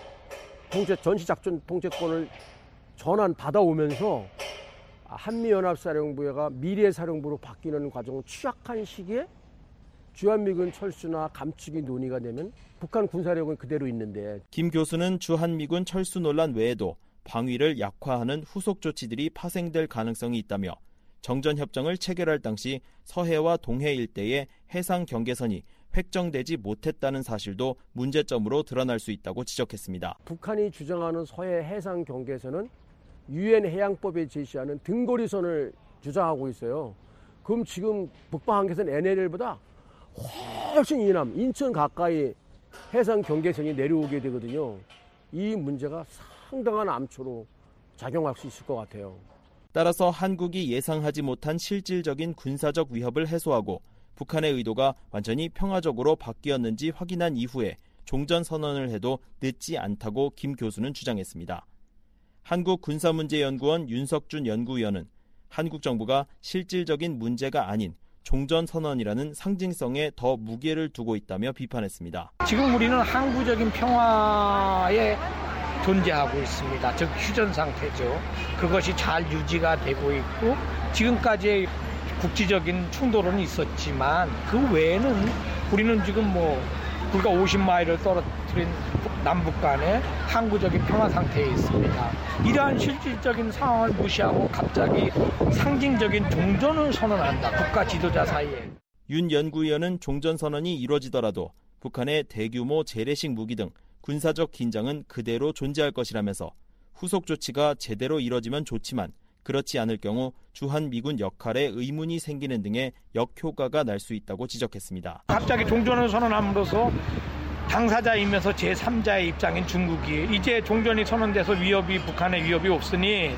통제권을 전환 받아오면서 한미연합사령부가 미래사령부로 바뀌는 과정을 취약한 시기에 주한미군 철수나 감축이 논의가 되면 북한 군사력은 그대로 있는데. 김 교수는 주한미군 철수 논란 외에도 방위를 약화하는 후속 조치들이 파생될 가능성이 있다며 정전협정을 체결할 당시 서해와 동해 일대의 해상 경계선이 획정되지 못했다는 사실도 문제점으로 드러날 수 있다고 지적했습니다. 북한이 주장하는 서해 해상 경계선은 유엔 해양법에 제시하는 등거리선을 주장하고 있어요. 그럼 지금 북방 한계선 NLL보다 훨씬 이남, 인천 가까이 해상 경계선이 내려오게 되거든요. 이 문제가 상당한 암초로 작용할 수 있을 것 같아요. 따라서 한국이 예상하지 못한 실질적인 군사적 위협을 해소하고 북한의 의도가 완전히 평화적으로 바뀌었는지 확인한 이후에 종전선언을 해도 늦지 않다고 김 교수는 주장했습니다. 한국군사문제연구원 윤석준 연구위원은 한국 정부가 실질적인 문제가 아닌 종전선언이라는 상징성에 더 무게를 두고 있다며 비판했습니다. 지금 우리는 항구적인 평화에 존재하고 있습니다. 즉 휴전 상태죠. 그것이 잘 유지가 되고 있고 지금까지의 국지적인 충돌은 있었지만 그 외에는 우리는 지금 불과 50마일을 떨어뜨린 남북 간의 항구적인 평화 상태에 있습니다. 이러한 실질적인 상황을 무시하고 갑자기 상징적인 종전을 선언한다. 국가 지도자 사이에. 윤 연구위원은 종전선언이 이루어지더라도 북한의 대규모 재래식 무기 등 군사적 긴장은 그대로 존재할 것이라면서 후속 조치가 제대로 이뤄지면 좋지만 그렇지 않을 경우 주한미군 역할에 의문이 생기는 등의 역효과가 날 수 있다고 지적했습니다. 갑자기 종전을 선언함으로써 당사자이면서 제3자의 입장인 중국이 이제 종전이 선언돼서 북한의 위협이 없으니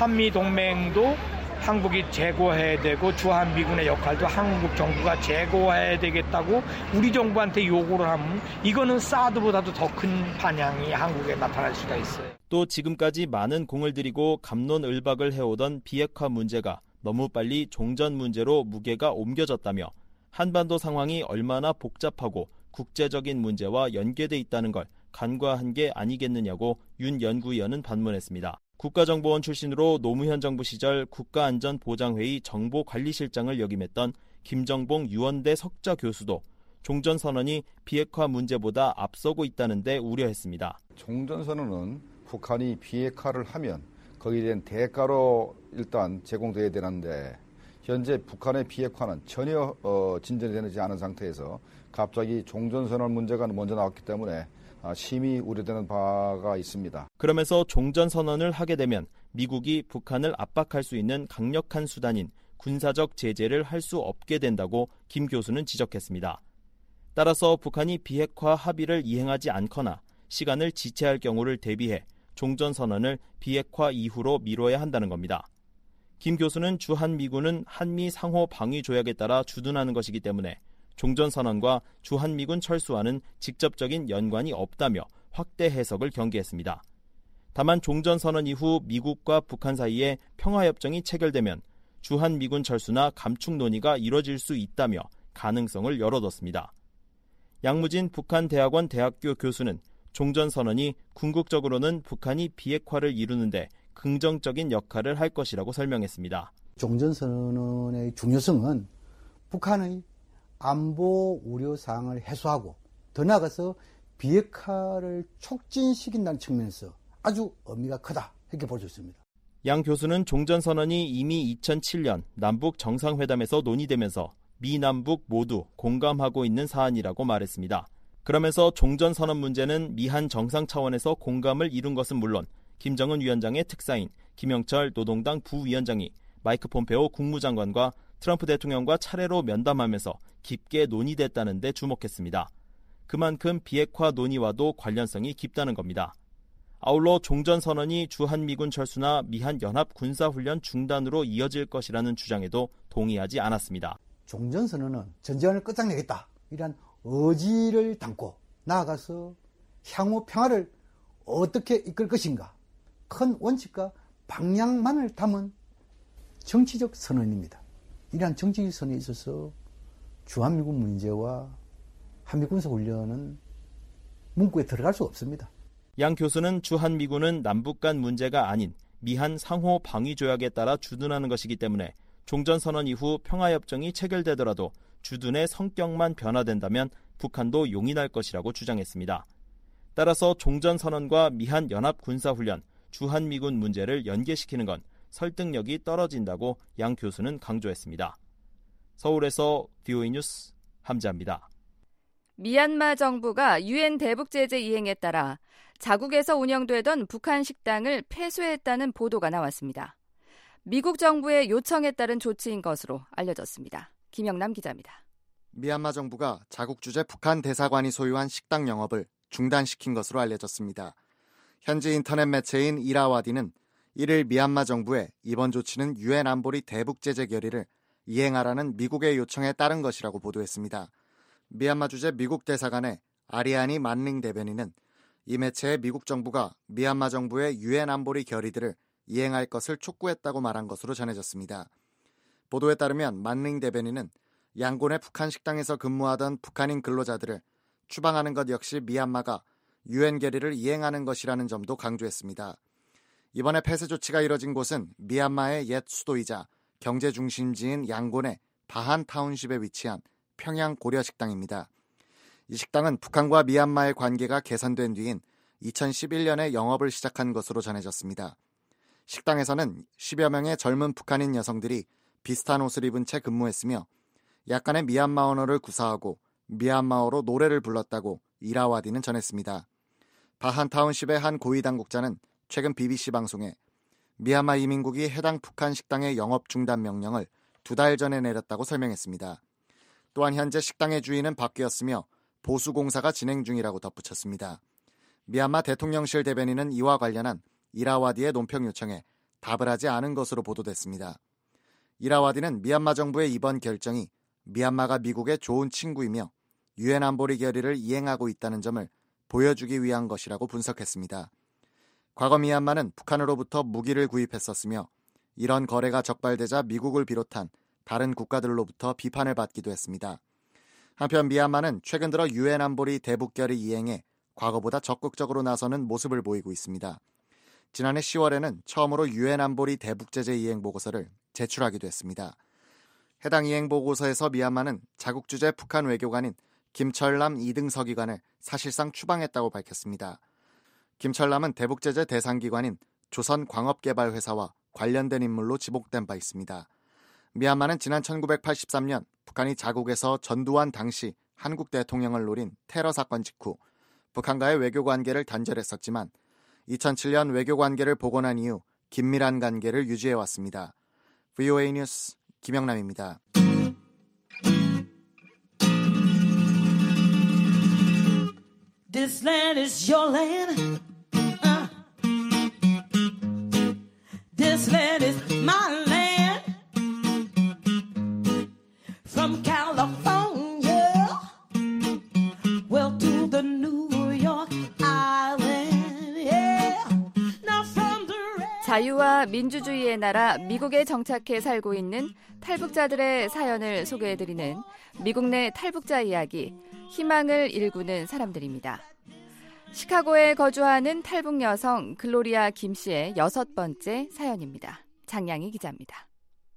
한미동맹도 한국이 제고해야 되고 주한미군의 역할도 한국 정부가 제고해야 되겠다고 우리 정부한테 요구를 하면 이거는 사드보다도 더 큰 반향이 한국에 나타날 수가 있어요. 또 지금까지 많은 공을 들이고 갑론을박을 해오던 비핵화 문제가 너무 빨리 종전 문제로 무게가 옮겨졌다며 한반도 상황이 얼마나 복잡하고 국제적인 문제와 연계돼 있다는 걸 간과한 게 아니겠느냐고 윤 연구위원은 반문했습니다. 국가정보원 출신으로 노무현 정부 시절 국가안전보장회의 정보관리실장을 역임했던 김정봉 유원대 석좌 교수도 종전선언이 비핵화 문제보다 앞서고 있다는 데 우려했습니다. 종전선언은 북한이 비핵화를 하면 거기에 대한 대가로 일단 제공돼야 되는데 현재 북한의 비핵화는 전혀 진전이 되지 않은 상태에서 갑자기 종전선언 문제가 먼저 나왔기 때문에 심히 우려되는 바가 있습니다. 그러면서 종전선언을 하게 되면 미국이 북한을 압박할 수 있는 강력한 수단인 군사적 제재를 할 수 없게 된다고 김 교수는 지적했습니다. 따라서 북한이 비핵화 합의를 이행하지 않거나 시간을 지체할 경우를 대비해 종전선언을 비핵화 이후로 미뤄야 한다는 겁니다. 김 교수는 주한미군은 한미 상호 방위 조약에 따라 주둔하는 것이기 때문에 종전선언과 주한미군 철수와는 직접적인 연관이 없다며 확대 해석을 경계했습니다. 다만 종전선언 이후 미국과 북한 사이에 평화협정이 체결되면 주한미군 철수나 감축 논의가 이뤄질 수 있다며 가능성을 열어뒀습니다. 양무진 북한대학원 대학교 교수는 종전선언이 궁극적으로는 북한이 비핵화를 이루는데 긍정적인 역할을 할 것이라고 설명했습니다. 종전선언의 중요성은 북한의 안보 우려사항을 해소하고 더 나아가서 비핵화를 촉진시킨다는 측면에서 아주 의미가 크다 이렇게 볼 수 있습니다. 양 교수는 종전선언이 이미 2007년 남북 정상회담에서 논의되면서 미, 남북 모두 공감하고 있는 사안이라고 말했습니다. 그러면서 종전선언 문제는 미한 정상 차원에서 공감을 이룬 것은 물론 김정은 위원장의 특사인 김영철 노동당 부위원장이 마이크 폼페오 국무장관과 트럼프 대통령과 차례로 면담하면서 깊게 논의됐다는 데 주목했습니다. 그만큼 비핵화 논의와도 관련성이 깊다는 겁니다. 아울러 종전선언이 주한미군 철수나 미한 연합 군사훈련 중단으로 이어질 것이라는 주장에도 동의하지 않았습니다. 종전선언은 전쟁을 끝장내겠다 이런 의지를 담고 나아가서 향후 평화를 어떻게 이끌 것인가 큰 원칙과 방향만을 담은 정치적 선언입니다. 이러한 정치적 선언에 있어서 주한미군 문제와 한미군사훈련은 문구에 들어갈 수 없습니다. 양 교수는 주한미군은 남북 간 문제가 아닌 미한 상호 방위조약에 따라 주둔하는 것이기 때문에 종전선언 이후 평화협정이 체결되더라도 주둔의 성격만 변화된다면 북한도 용인할 것이라고 주장했습니다. 따라서 종전선언과 미한 연합군사훈련, 주한미군 문제를 연계시키는 건 설득력이 떨어진다고 양 교수는 강조했습니다. 서울에서 VOA 뉴스 함자입니다. 미얀마 정부가 유엔 대북 제재 이행에 따라 자국에서 운영되던 북한 식당을 폐쇄했다는 보도가 나왔습니다. 미국 정부의 요청에 따른 조치인 것으로 알려졌습니다. 김영남 기자입니다. 미얀마 정부가 자국 주재 북한 대사관이 소유한 식당 영업을 중단시킨 것으로 알려졌습니다. 현지 인터넷 매체인 이라와디는 1일 미얀마 정부의 이번 조치는 유엔 안보리 대북 제재 결의를 이행하라는 미국의 요청에 따른 것이라고 보도했습니다. 미얀마 주재 미국 대사관의 아리아니 만링 대변인은 이 매체에 미국 정부가 미얀마 정부의 유엔 안보리 결의들을 이행할 것을 촉구했다고 말한 것으로 전해졌습니다. 보도에 따르면 만링 대변인은 양곤의 북한 식당에서 근무하던 북한인 근로자들을 추방하는 것 역시 미얀마가 유엔 결의를 이행하는 것이라는 점도 강조했습니다. 이번에 폐쇄 조치가 이뤄진 곳은 미얀마의 옛 수도이자 경제 중심지인 양곤의 바한 타운십에 위치한 평양 고려 식당입니다. 이 식당은 북한과 미얀마의 관계가 개선된 뒤인 2011년에 영업을 시작한 것으로 전해졌습니다. 식당에서는 10여 명의 젊은 북한인 여성들이 비슷한 옷을 입은 채 근무했으며 약간의 미얀마 언어를 구사하고 미얀마어로 노래를 불렀다고 이라와디는 전했습니다. 바한 타운십의 한 고위 당국자는 최근 BBC 방송에 미얀마 이민국이 해당 북한 식당의 영업 중단 명령을 2달 전에 내렸다고 설명했습니다. 또한 현재 식당의 주인은 바뀌었으며 보수 공사가 진행 중이라고 덧붙였습니다. 미얀마 대통령실 대변인은 이와 관련한 이라와디의 논평 요청에 답을 하지 않은 것으로 보도됐습니다. 이라와디는 미얀마 정부의 이번 결정이 미얀마가 미국의 좋은 친구이며 유엔 안보리 결의를 이행하고 있다는 점을 보여주기 위한 것이라고 분석했습니다. 과거 미얀마는 북한으로부터 무기를 구입했었으며 이런 거래가 적발되자 미국을 비롯한 다른 국가들로부터 비판을 받기도 했습니다. 한편 미얀마는 최근 들어 유엔 안보리 대북결의 이행에 과거보다 적극적으로 나서는 모습을 보이고 있습니다. 지난해 10월에는 처음으로 유엔 안보리 대북제재 이행 보고서를 제출하기도 했습니다. 해당 이행 보고서에서 미얀마는 자국 주재 북한 외교관인 김철남 2등 서기관을 사실상 추방했다고 밝혔습니다. 김철남은 대북제재 대상기관인 조선광업개발회사와 관련된 인물로 지목된 바 있습니다. 미얀마는 지난 1983년 북한이 자국에서 전두환 당시 한국 대통령을 노린 테러 사건 직후 북한과의 외교관계를 단절했었지만 2007년 외교관계를 복원한 이후 긴밀한 관계를 유지해왔습니다. VOA 뉴스 김영남입니다. This land is your land. This land is my land. From California, well to the New York Island. Yeah. Now from the 자유와 민주주의의 나라 미국에 정착해 살고 있는 탈북자들의 사연을 소개해드리는 미국 내 탈북자 이야기, 희망을 일구는 사람들입니다. 시카고에 거주하는 탈북 여성 글로리아 김 씨의 6번째 사연입니다. 장량희 기자입니다.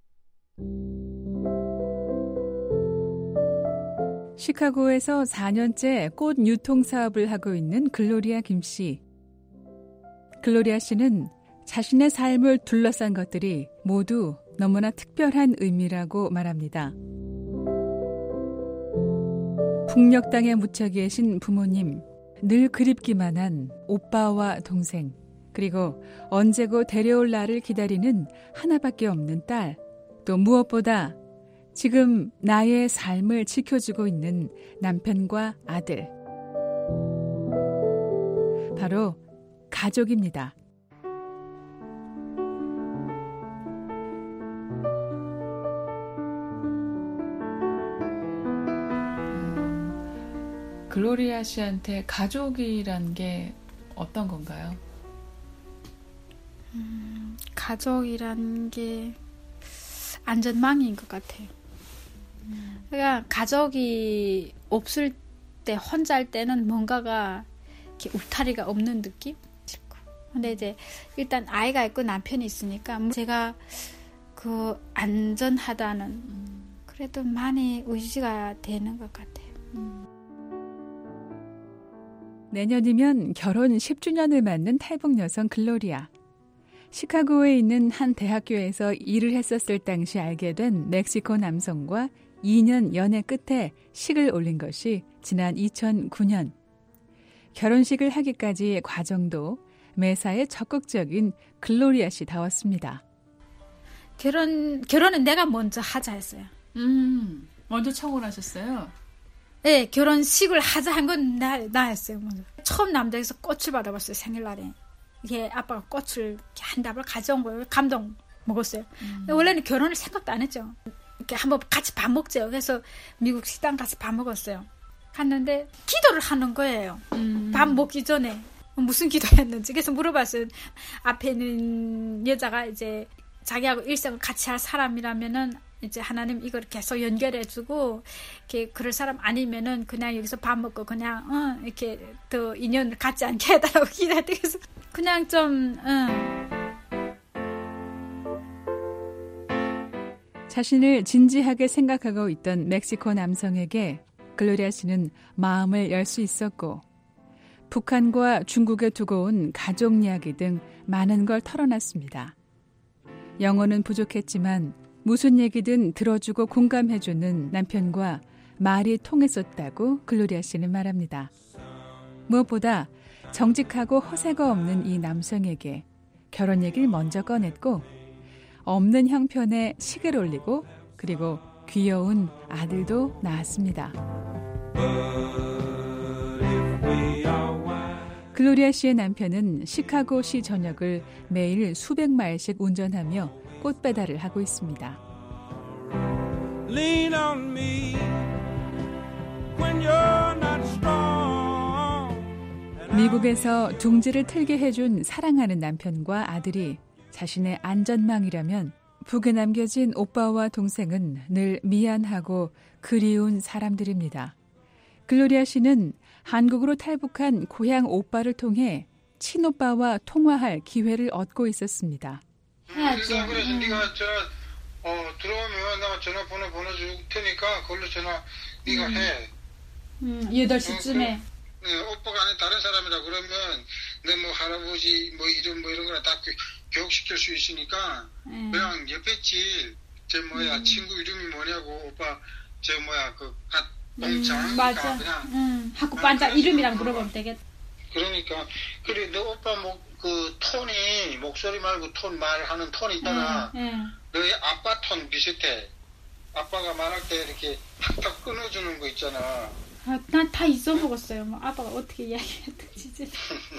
시카고에서 4년째 꽃 유통 사업을 하고 있는 글로리아 김 씨. 글로리아 씨는 자신의 삶을 둘러싼 것들이 모두 너무나 특별한 의미라고 말합니다. 북녘 땅에 묻혀 계신 부모님, 늘 그립기만 한 오빠와 동생, 그리고 언제고 데려올 날을 기다리는 하나밖에 없는 딸, 또 무엇보다 지금 나의 삶을 지켜주고 있는 남편과 아들. 바로 가족입니다. 글로리아 씨한테 가족이란 게 어떤 건가요? 가족이란 게 안전망인 것 같아요. 그러니까 가족이 없을 때, 혼자일 때는 뭔가가 이렇게 울타리가 없는 느낌? 근데 이제 일단 아이가 있고 남편이 있으니까 제가 그 안전하다는 그래도 많이 의지가 되는 것 같아요. 내년이면 결혼 10주년을 맞는 탈북 여성 글로리아. 시카고에 있는 한 대학교에서 일을 했었을 당시 알게 된 멕시코 남성과 2년 연애 끝에 식을 올린 것이 지난 2009년. 결혼식을 하기까지의 과정도 매사에 적극적인 글로리아 씨다웠습니다. 결혼은 내가 먼저 하자 했어요. 먼저 청혼을 하셨어요? 네, 결혼식을 하자 한 건 나 했어요. 먼저. 처음 남자에서 꽃을 받아봤어요, 생일날에. 이게 아빠가 꽃을 한 답을 가져온 거예요. 감동 먹었어요. 원래는 결혼을 생각도 안 했죠. 이렇게 한번 같이 밥 먹죠. 그래서 미국 식당 가서 밥 먹었어요. 갔는데 기도를 하는 거예요. 밥 먹기 전에 무슨 기도했는지. 그래서 물어봤어요. 앞에 있는 여자가 이제 자기하고 일생을 같이 할 사람이라면은 이제 하나님 이걸 계속 연결해주고 이렇게 그럴 사람 아니면은 그냥 여기서 밥 먹고 그냥 이렇게 더 인연을 갖지 않게 해달라고 기도했대. 그래서 그냥 좀 자신을 진지하게 생각하고 있던 멕시코 남성에게 글로리아 씨는 마음을 열 수 있었고 북한과 중국에 두고 온 가족 이야기 등 많은 걸 털어놨습니다. 영어는 부족했지만 무슨 얘기든 들어주고 공감해주는 남편과 말이 통했었다고 글로리아 씨는 말합니다. 무엇보다 정직하고 허세가 없는 이 남성에게 결혼 얘기를 먼저 꺼냈고 없는 형편에 식을 올리고 그리고 귀여운 아들도 낳았습니다. 글로리아 씨의 남편은 시카고시 전역을 매일 수백 마일씩 운전하며 꽃 배달을 하고 있습니다. Lean on me when you're not strong. 미국에서 둥지를 틀게 해준 사랑하는 남편과 아들이 자신의 안전망이라면 북에 남겨진 오빠와 동생은 늘 미안하고 그리운 사람들입니다. 글로리아 씨는 한국으로 탈북한 고향 오빠를 통해 친오빠와 통화할 기회를 얻고 있었습니다. 그래서 네가 들어오면 내가 전화번호 보내줄 테니까 그걸로 전화 네가 해. 8시쯤에. 네, 오빠가 아닌 다른 사람이라 그러면 내 뭐 할아버지 뭐 이름 뭐 이런 거나 다 교육시킬 수 있으니까 그냥 옆에 집 친구 이름이 뭐냐고 오빠 동창 맞아. 그냥 학교 반장 이름이랑 물어보면 되겠다. 그러니까 그래 너 오빠 그 톤이 목소리 말고 톤 말하는 톤 있잖아. 너의 아빠 톤 비슷해. 아빠가 말할 때 이렇게 탁탁 끊어주는 거 있잖아. 난 다 잊어먹었어요. 뭐 아빠가 어떻게 이야기했던지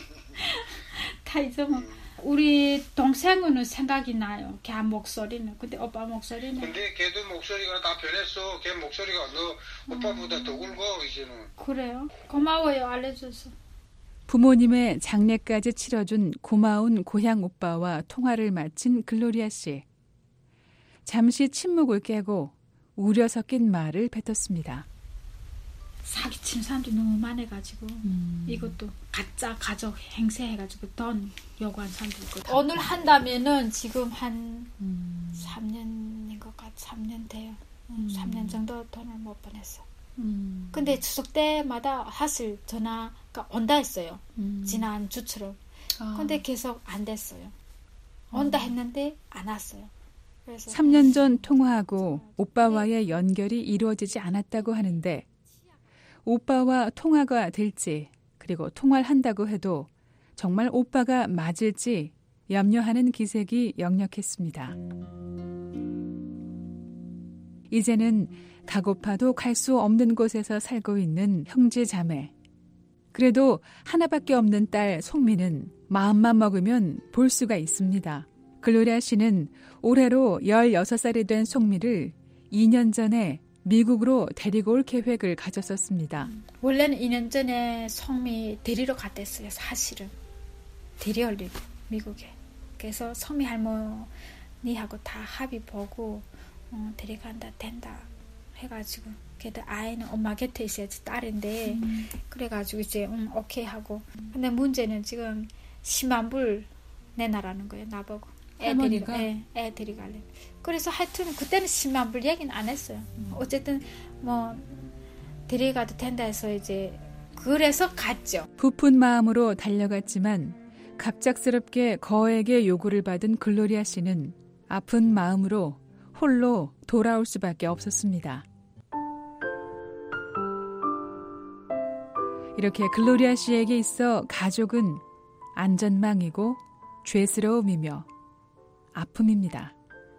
다 잊어먹. 우리 동생은 생각이 나요. 걔 목소리는. 근데 오빠 목소리는. 근데 걔도 목소리가 다 변했어. 걔 목소리가 너 오빠보다 더 굵어 이제는. 그래요? 고마워요 알려줘서. 부모님의 장례까지 치러준 고마운 고향 오빠와 통화를 마친 글로리아 씨. 잠시 침묵을 깨고 우려 섞인 말을 뱉었습니다. 사기친 사람들이 너무 많아가지고 이것도 가짜 가족 행세해가지고 돈 요구한 사람도 있고 오늘 한다면은 지금 한 3년인 것 같아. 3년 돼요. 3년 정도 돈을 못 보냈어. 근데 추석 때마다 사실 전화가 온다 했어요. 지난 주처럼. 근데 계속 안 됐어요. 온다 했는데 안 왔어요. 그래서 3년 전 통화하고 오빠와의 연결이 이루어지지 않았다고 하는데 오빠와 통화가 될지 그리고 통화를 한다고 해도 정말 오빠가 맞을지 염려하는 기색이 역력했습니다. 이제는 가고파도 갈 수 없는 곳에서 살고 있는 형제 자매. 그래도 하나밖에 없는 딸 송미는 마음만 먹으면 볼 수가 있습니다. 글로리아 씨는 올해로 16살이 된 송미를 2년 전에 미국으로 데리고 올 계획을 가졌었습니다. 원래는 2년 전에 송미 데리러 갔댔어요. 사실은 데려오려고 미국에. 그래서 송미 할머니하고 다 합의 보고 데려간다 된다 해가지고 걔도 아이는 엄마 곁에 있어야지 딸인데 그래가지고 이제 오케이 하고. 근데 문제는 지금 10만 불 내놔라는 거예요. 나보고. 할머니가? 애 데리갈래. 그래서 하여튼 그때는 10만 불 얘기는 안 했어요. 어쨌든 뭐 데려가도 된다 해서 이제 그래서 갔죠. 부푼 마음으로 달려갔지만 갑작스럽게 거액의 요구를 받은 글로리아 씨는 아픈 마음으로 홀로 돌아올 수밖에 없었습니다. 이렇게 글로리아 씨에게 있어 가족은 안전망이고 죄스러움이며 아픔입니다.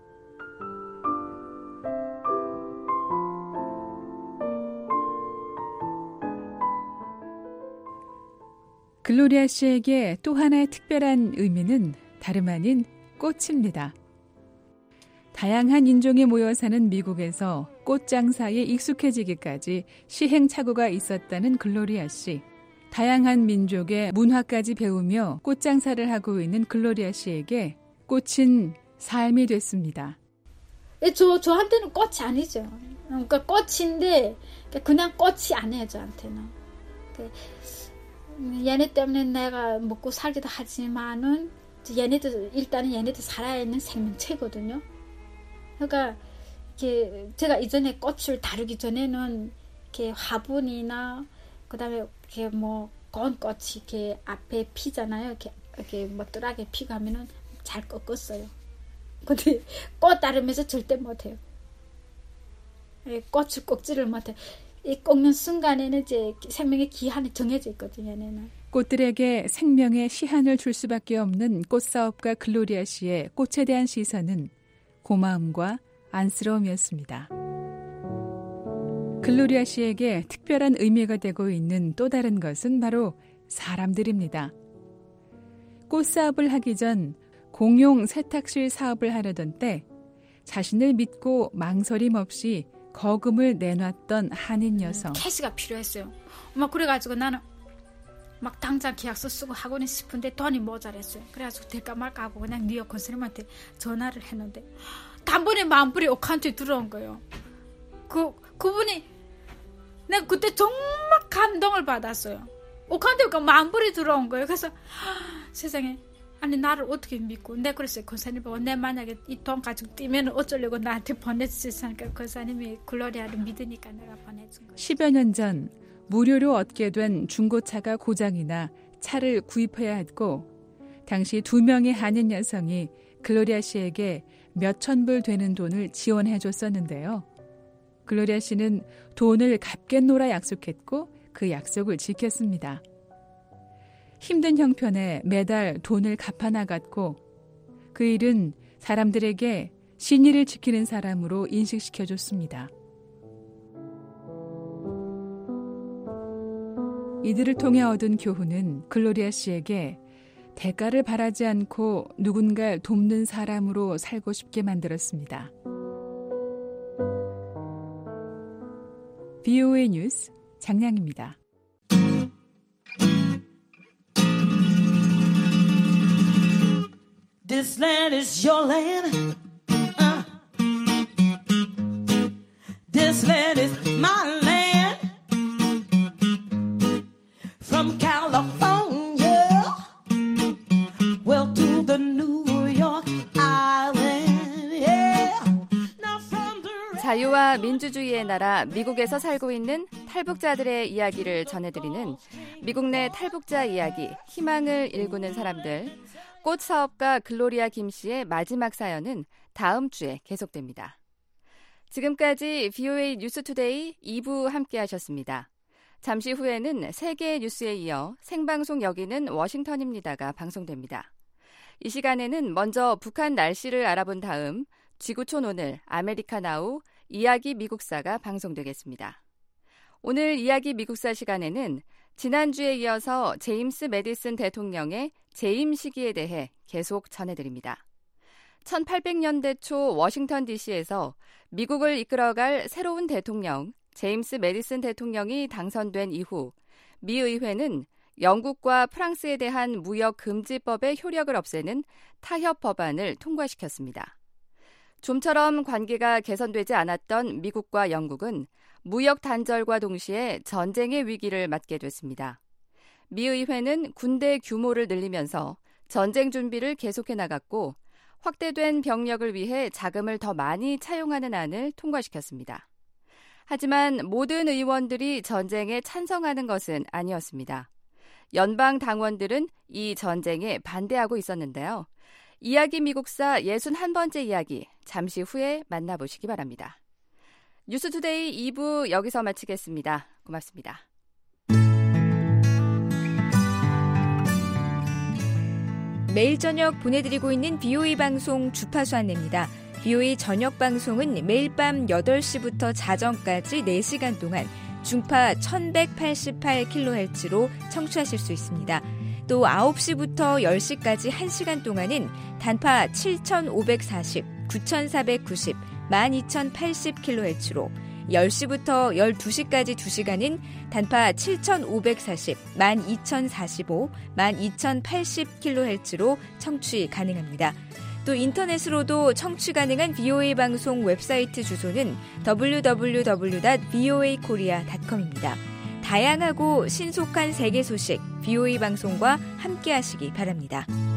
글로리아 씨에게 또 하나의 특별한 의미는 다름 아닌 꽃입니다. 다양한 인종이 모여 사는 미국에서 꽃 장사에 익숙해지기까지 시행착오가 있었다는 글로리아 씨. 다양한 민족의 문화까지 배우며 꽃 장사를 하고 있는 글로리아 씨에게 꽃은 삶이 됐습니다. 저한테는 꽃이 아니죠. 그러니까 꽃인데 그냥 꽃이 아니에요. 저한테는. 얘네 때문에 내가 먹고 살기도 하지만은 얘네들 일단은 얘네들 살아있는 생명체거든요. 그러니까 이렇게 제가 이전에 꽃을 다루기 전에는 이렇게 화분이나 그다음에 이렇게 뭐 건꽃이 이렇게 앞에 피잖아요. 이렇게 뭐 뜰하게 피고 하면은 잘 꺾었어요. 근데 꽃 다루면서 절대 못해요. 꽃을 꺾지를 못해. 이 꺾는 순간에는 이제 생명의 기한이 정해져 있거든요. 얘네는. 꽃들에게 생명의 시한을 줄 수밖에 없는 꽃사업가 글로리아 씨의 꽃에 대한 시선은 고마움과 안쓰러움이었습니다. 글로리아 씨에게 특별한 의미가 되고 있는 또 다른 것은 바로 사람들입니다. 꽃사업을 하기 전 공용 세탁실 사업을 하려던 때 자신을 믿고 망설임 없이 거금을 내놨던 한인 여성. 캐시가 필요했어요. 막 그래가지고 나는 막 당장 계약서 쓰고 하고는 싶은데 돈이 모자랐어요. 그래가지고 될까 말까 하고 그냥 뉴욕 권사님한테 전화를 했는데 단번에 만불이 어카운트에 들어온 거예요. 그분이 내가 그때 정말 감동을 받았어요. 어카운트에 만불이 들어온 거예요. 그래서 세상에 아니 나를 어떻게 믿고 내가 그랬어요. 권사님 보고 내 만약에 이 돈 가지고 뛰면 어쩌려고 나한테 보내주셨으니까 권사님이 글로리아를 믿으니까 내가 보내준 거예요. 10여 년 전 무료로 얻게 된 중고차가 고장이나 차를 구입해야 했고 당시 2명의 한인 여성이 글로리아 씨에게 몇천 불 되는 돈을 지원해 줬었는데요. 글로리아 씨는 돈을 갚겠노라 약속했고 그 약속을 지켰습니다. 힘든 형편에 매달 돈을 갚아나갔고 그 일은 사람들에게 신의를 지키는 사람으로 인식시켜줬습니다. 이들을 통해 얻은 교훈은 글로리아 씨에게 대가를 바라지 않고 누군가를 돕는 사람으로 살고 싶게 만들었습니다. VOA 뉴스 장량입니다. This land is your land. This land is my land. From California, well to the New York Island. Yeah. Now from the 자유와 민주주의의 나라 미국에서 살고 있는 탈북자들의 이야기를 전해드리는 미국 내 탈북자 이야기, 희망을 일구는 사람들. 꽃사업가 글로리아 김 씨의 마지막 사연은 다음 주에 계속됩니다. 지금까지 VOA 뉴스투데이 2부 함께하셨습니다. 잠시 후에는 세계 뉴스에 이어 생방송 여기는 워싱턴입니다가 방송됩니다. 이 시간에는 먼저 북한 날씨를 알아본 다음 지구촌 오늘 아메리카 나우 이야기 미국사가 방송되겠습니다. 오늘 이야기 미국사 시간에는 지난주에 이어서 제임스 매디슨 대통령의 재임 시기에 대해 계속 전해드립니다. 1800년대 초 워싱턴 DC에서 미국을 이끌어갈 새로운 대통령 제임스 매디슨 대통령이 당선된 이후 미 의회는 영국과 프랑스에 대한 무역 금지법의 효력을 없애는 타협 법안을 통과시켰습니다. 좀처럼 관계가 개선되지 않았던 미국과 영국은 무역 단절과 동시에 전쟁의 위기를 맞게 됐습니다. 미 의회는 군대 규모를 늘리면서 전쟁 준비를 계속해 나갔고 확대된 병력을 위해 자금을 더 많이 차용하는 안을 통과시켰습니다. 하지만 모든 의원들이 전쟁에 찬성하는 것은 아니었습니다. 연방 당원들은 이 전쟁에 반대하고 있었는데요. 이야기 미국사 61번째 이야기 잠시 후에 만나보시기 바랍니다. 뉴스투데이 2부 여기서 마치겠습니다. 고맙습니다. 매일 저녁 보내드리고 있는 BOE 방송 주파수 안내입니다. BOE 저녁 방송은 매일 밤 8시부터 자정까지 4시간 동안 중파 1188kHz로 청취하실 수 있습니다. 또 9시부터 10시까지 1시간 동안은 단파 7540, 9490, 12080kHz로 10시부터 12시까지 2시간은 단파 7540, 12045, 12080kHz로 청취 가능합니다. 또 인터넷으로도 청취 가능한 VOA 방송 웹사이트 주소는 www.voakorea.com입니다. 다양하고 신속한 세계 소식 VOA 방송과 함께하시기 바랍니다.